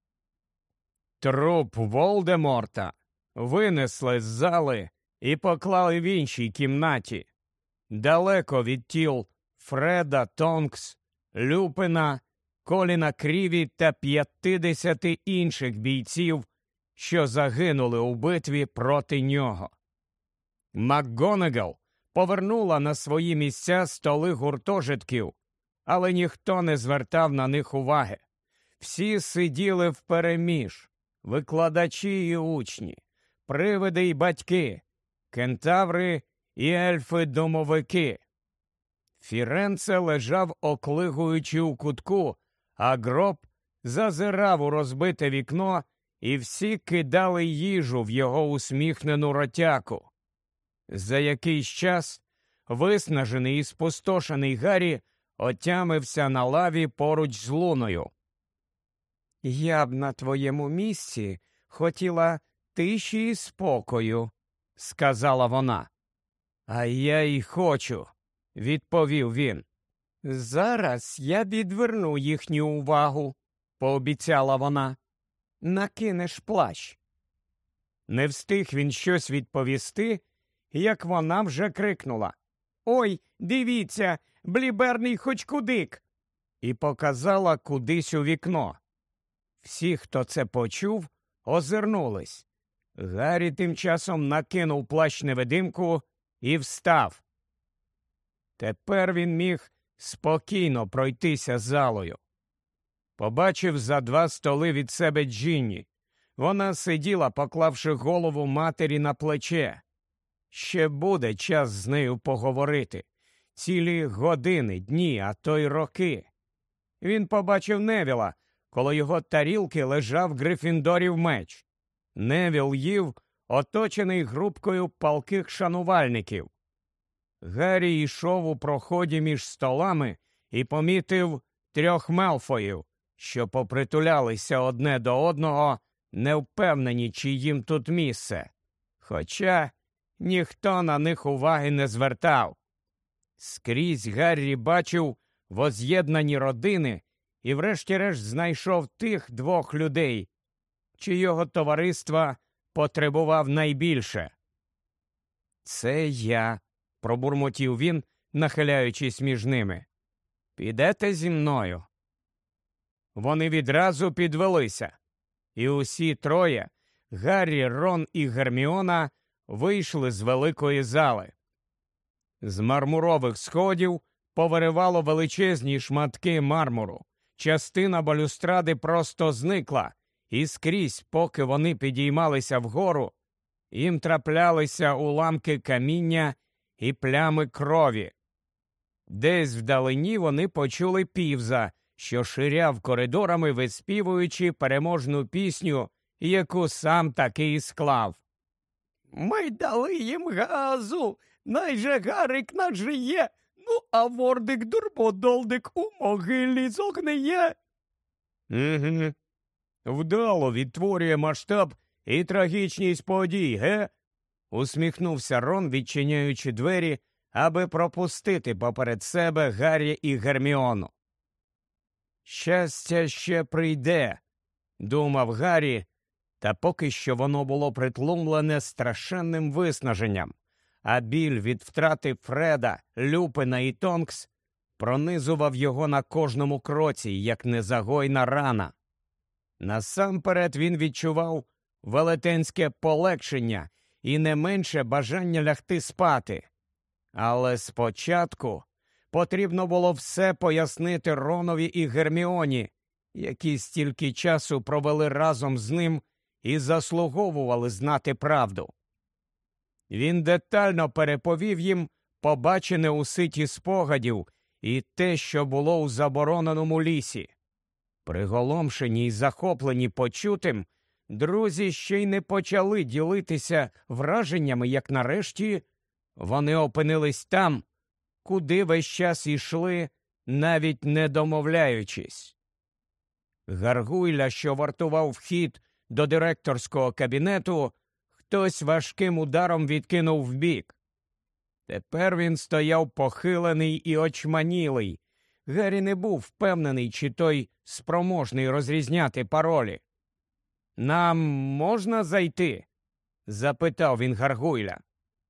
Труп Волдеморта винесли з зали і поклали в іншій кімнаті, далеко від тіл Фреда Тонкс, Люпина, Коліна Кріві та п'ятдесяти інших бійців, що загинули у битві проти нього. МакГонагал повернула на свої місця столи гуртожитків, але ніхто не звертав на них уваги. Всі сиділи впереміж – викладачі і учні, привиди й батьки, кентаври і ельфи-домовики. Фіренце лежав, оклигуючи у кутку, а Гроб зазирав у розбите вікно, і всі кидали їжу в його усміхнену ротяку. За якийсь час виснажений і спустошений Гаррі отямився на лаві поруч з Луною. «Я б на твоєму місці хотіла тиші і спокою», – сказала вона. «А я й хочу», – відповів він. «Зараз я відверну їхню увагу», – пообіцяла вона. «Накинеш плащ». Не встиг він щось відповісти, як вона вже крикнула: «Ой, дивіться, бліберний хочкудик!» і показала кудись у вікно. Всі, хто це почув, озирнулись. Гаррі тим часом накинув плащ-невидимку і встав. Тепер він міг спокійно пройтися залою. Побачив за два столи від себе Джинні. Вона сиділа, поклавши голову матері на плече. Ще буде час з нею поговорити. Цілі години, дні, а то й роки. Він побачив Невіла, коло його тарілки лежав Грифіндорів меч. Невіл їв, оточений групкою палких шанувальників. Гаррі йшов у проході між столами і помітив трьох Мелфоїв, що попритулялися одне до одного, не впевнені, чи їм тут місце. Хоча ніхто на них уваги не звертав. Скрізь Гаррі бачив воз'єднані родини і врешті-решт знайшов тих двох людей, чийого товариства потребував найбільше. «Це я», – пробурмотів він, нахиляючись між ними. «Підете зі мною?» Вони відразу підвелися, і усі троє – Гаррі, Рон і Герміона – вийшли з великої зали. З мармурових сходів повиривало величезні шматки мармуру. Частина балюстради просто зникла, і скрізь, поки вони підіймалися вгору, їм траплялися уламки каміння і плями крові. Десь вдалині вони почули Півза, що ширяв коридорами, виспівуючи переможну пісню, яку сам таки і склав. «Ми дали їм газу, найже Гарик наджиє, ну а Вордик-Дурбодолдик у могилі зогниє». «Угу. Вдало відтворює масштаб і трагічність подій, ге?» – усміхнувся Рон, відчиняючи двері, аби пропустити поперед себе Гаррі і Герміону. «Щастя ще прийде», – думав Гаррі, та поки що воно було притлумлене страшенним виснаженням, а біль від втрати Фреда, Люпина і Тонкс пронизував його на кожному кроці, як незагойна рана. Насамперед він відчував велетенське полегшення і не менше бажання лягти спати. Але спочатку потрібно було все пояснити Ронові і Герміоні, які стільки часу провели разом з ним і заслуговували знати правду. Він детально переповів їм побачене у ситі спогадів і те, що було у забороненому лісі. Приголомшені й захоплені почутим, друзі ще й не почали ділитися враженнями, як нарешті вони опинились там, куди весь час йшли, навіть не домовляючись. Гаргуйля, що вартував вхід до директорського кабінету, хтось важким ударом відкинув вбік. Тепер він стояв похилений і очманілий. Гаррі не був впевнений, чи той спроможний розрізняти паролі. «Нам можна зайти?» – запитав він Гаргуйля.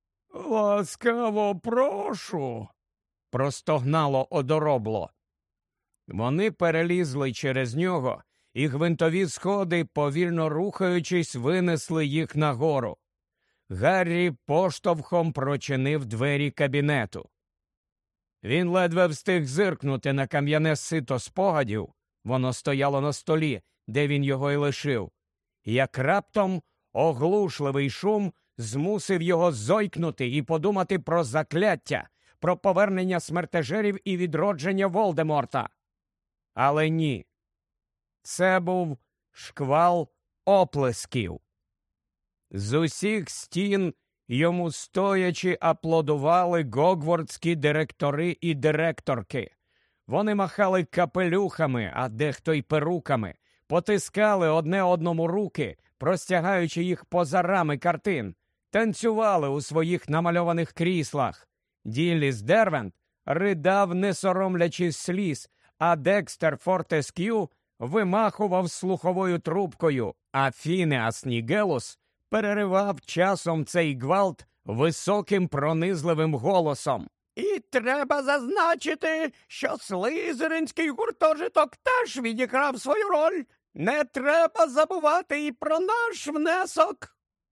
«Ласкаво прошу», – простогнало одоробло. Вони перелізли через нього, і гвинтові сходи, повільно рухаючись, винесли їх нагору. Гаррі поштовхом прочинив двері кабінету. Він ледве встиг зиркнути на кам'яне сито спогадів, воно стояло на столі, де він його й лишив, як раптом оглушливий шум змусив його зойкнути і подумати про закляття, про повернення смертежерів і відродження Волдеморта. Але ні. Це був шквал оплесків. З усіх стін йому стоячи аплодували гогвардські директори і директорки. Вони махали капелюхами, а дехто й перуками, потискали одне одному руки, простягаючи їх поза рами картин, танцювали у своїх намальованих кріслах. Ділліс Дервент ридав, не соромлячись сліз, а Декстер Фортеск'ю вимахував слуховою трубкою, а Фінеас Нігелус переривав часом цей гвалт високим пронизливим голосом. І треба зазначити, що слизеринський гуртожиток теж відіграв свою роль. Не треба забувати і про наш внесок.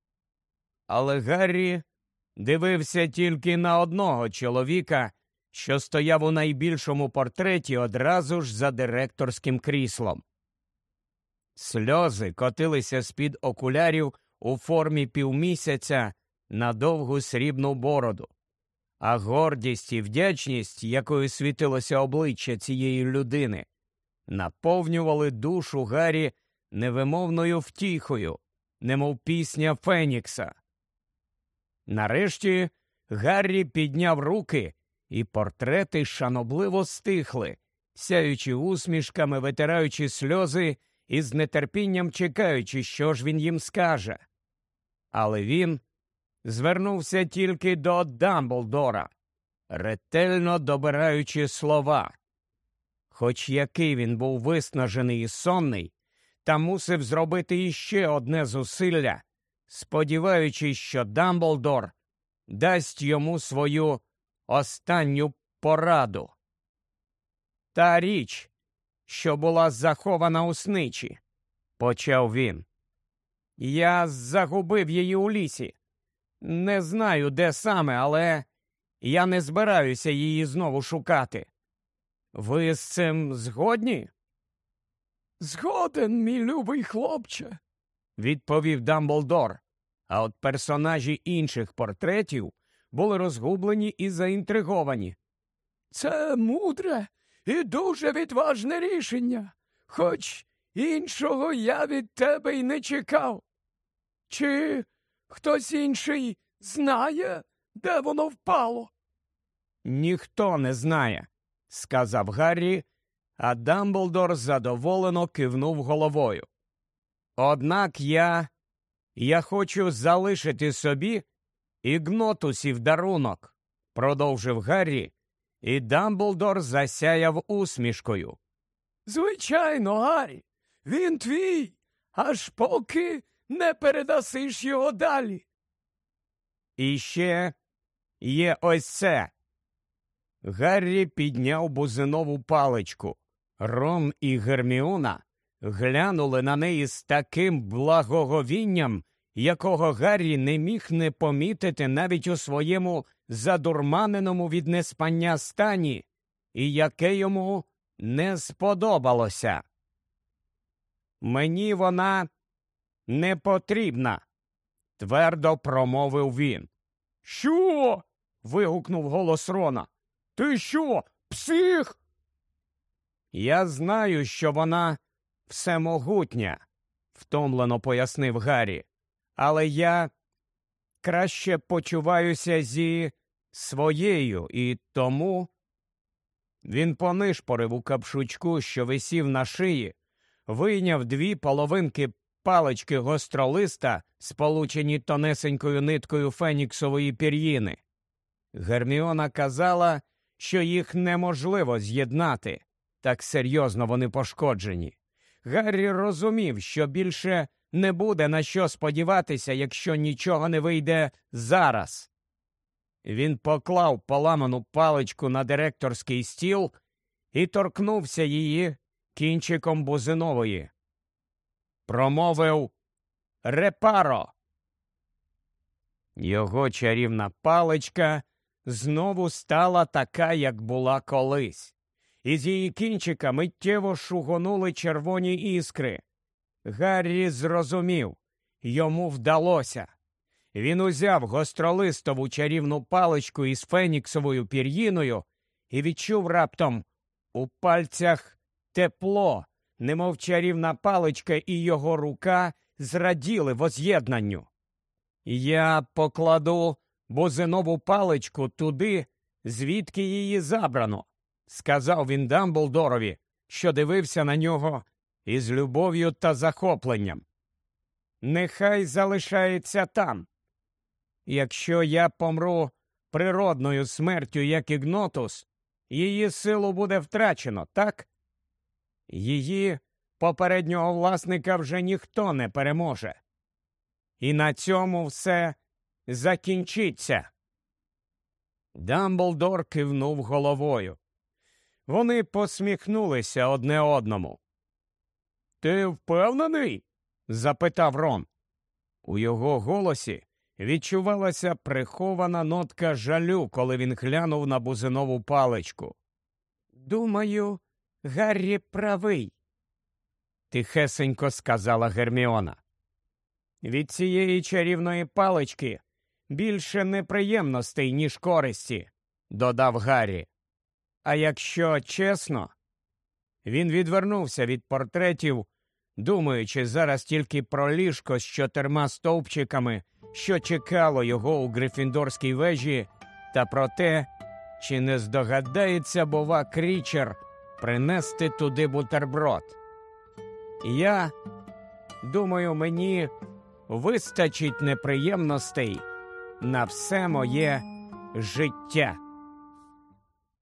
Але Гаррі дивився тільки на одного чоловіка, що стояв у найбільшому портреті одразу ж за директорським кріслом. Сльози котилися з-під окулярів у формі півмісяця на довгу срібну бороду, а гордість і вдячність, якою світилося обличчя цієї людини, наповнювали душу Гаррі невимовною втіхою, немов пісня Фенікса. Нарешті Гаррі підняв руки, і портрети шанобливо стихли, сяючи усмішками, витираючи сльози і з нетерпінням чекаючи, що ж він їм скаже. Але він звернувся тільки до Дамблдора, ретельно добираючи слова. Хоч який він був виснажений і сонний, та мусив зробити іще одне зусилля, сподіваючись, що Дамблдор дасть йому свою останню пораду. Та річ, що була захована у сничі, почав він. Я загубив її у лісі. Не знаю, де саме, але я не збираюся її знову шукати. Ви з цим згодні? Згоден, мій любий хлопче, відповів Дамблдор, а от персонажі інших портретів були розгублені і заінтриговані. Це мудре і дуже відважне рішення, хоч іншого я від тебе й не чекав. Чи хтось інший знає, де воно впало? Ніхто не знає, сказав Гаррі, а Дамблдор задоволено кивнув головою. Однак я... я хочу залишити собі Ігнотусів дарунок, продовжив Гаррі, і Дамблдор засяяв усмішкою. Звичайно, Гаррі, він твій, аж поки не передасиш його далі. І ще є ось це. Гаррі підняв бузинову паличку. Рон і Герміона глянули на неї з таким благоговінням, якого Гаррі не міг не помітити навіть у своєму задурманеному від неспання стані, і яке йому не сподобалося. «Мені вона не потрібна», – твердо промовив він. «Що?» – вигукнув голос Рона. «Ти що, псих?» «Я знаю, що вона всемогутня», – втомлено пояснив Гаррі. «Але я краще почуваюся зі своєю, і тому...» Він понишпорив у капшучку, що висів на шиї, вийняв дві половинки палички гостролиста, сполучені тонесенькою ниткою феніксової пір'їни. Герміона казала, що їх неможливо з'єднати, так серйозно вони пошкоджені. Гаррі розумів, що більше не буде на що сподіватися, якщо нічого не вийде зараз. Він поклав поламану паличку на директорський стіл і торкнувся її кінчиком бузинової. Промовив «Репаро». Його чарівна паличка знову стала така, як була колись. Із її кінчика миттєво шугонули червоні іскри. Гаррі зрозумів, йому вдалося. Він узяв гостролистову чарівну паличку із феніксовою пір'їною і відчув раптом у пальцях тепло, немов чарівна паличка і його рука зраділи воз'єднанню. «Я покладу бузинову паличку туди, звідки її забрано», – сказав він Дамблдорові, що дивився на нього із любов'ю та захопленням. «Нехай залишається там. Якщо я помру природною смертю, як Ігнотус, її силу буде втрачено, так? Її попереднього власника вже ніхто не переможе. І на цьому все закінчиться». Дамблдор кивнув головою. Вони посміхнулися одне одному. «Ти впевнений?» – запитав Рон. У його голосі відчувалася прихована нотка жалю, коли він глянув на бузинову паличку. «Думаю, Гаррі правий», – тихесенько сказала Герміона. «Від цієї чарівної палички більше неприємностей, ніж користі», – додав Гаррі. «А якщо чесно...» Він відвернувся від портретів, думаючи зараз тільки про ліжко з чотирма стовпчиками, що чекало його у Грифіндорській вежі, та про те, чи не здогадається, бува, Крічер принести туди бутерброд. «Я, думаю, мені вистачить неприємностей на все моє життя».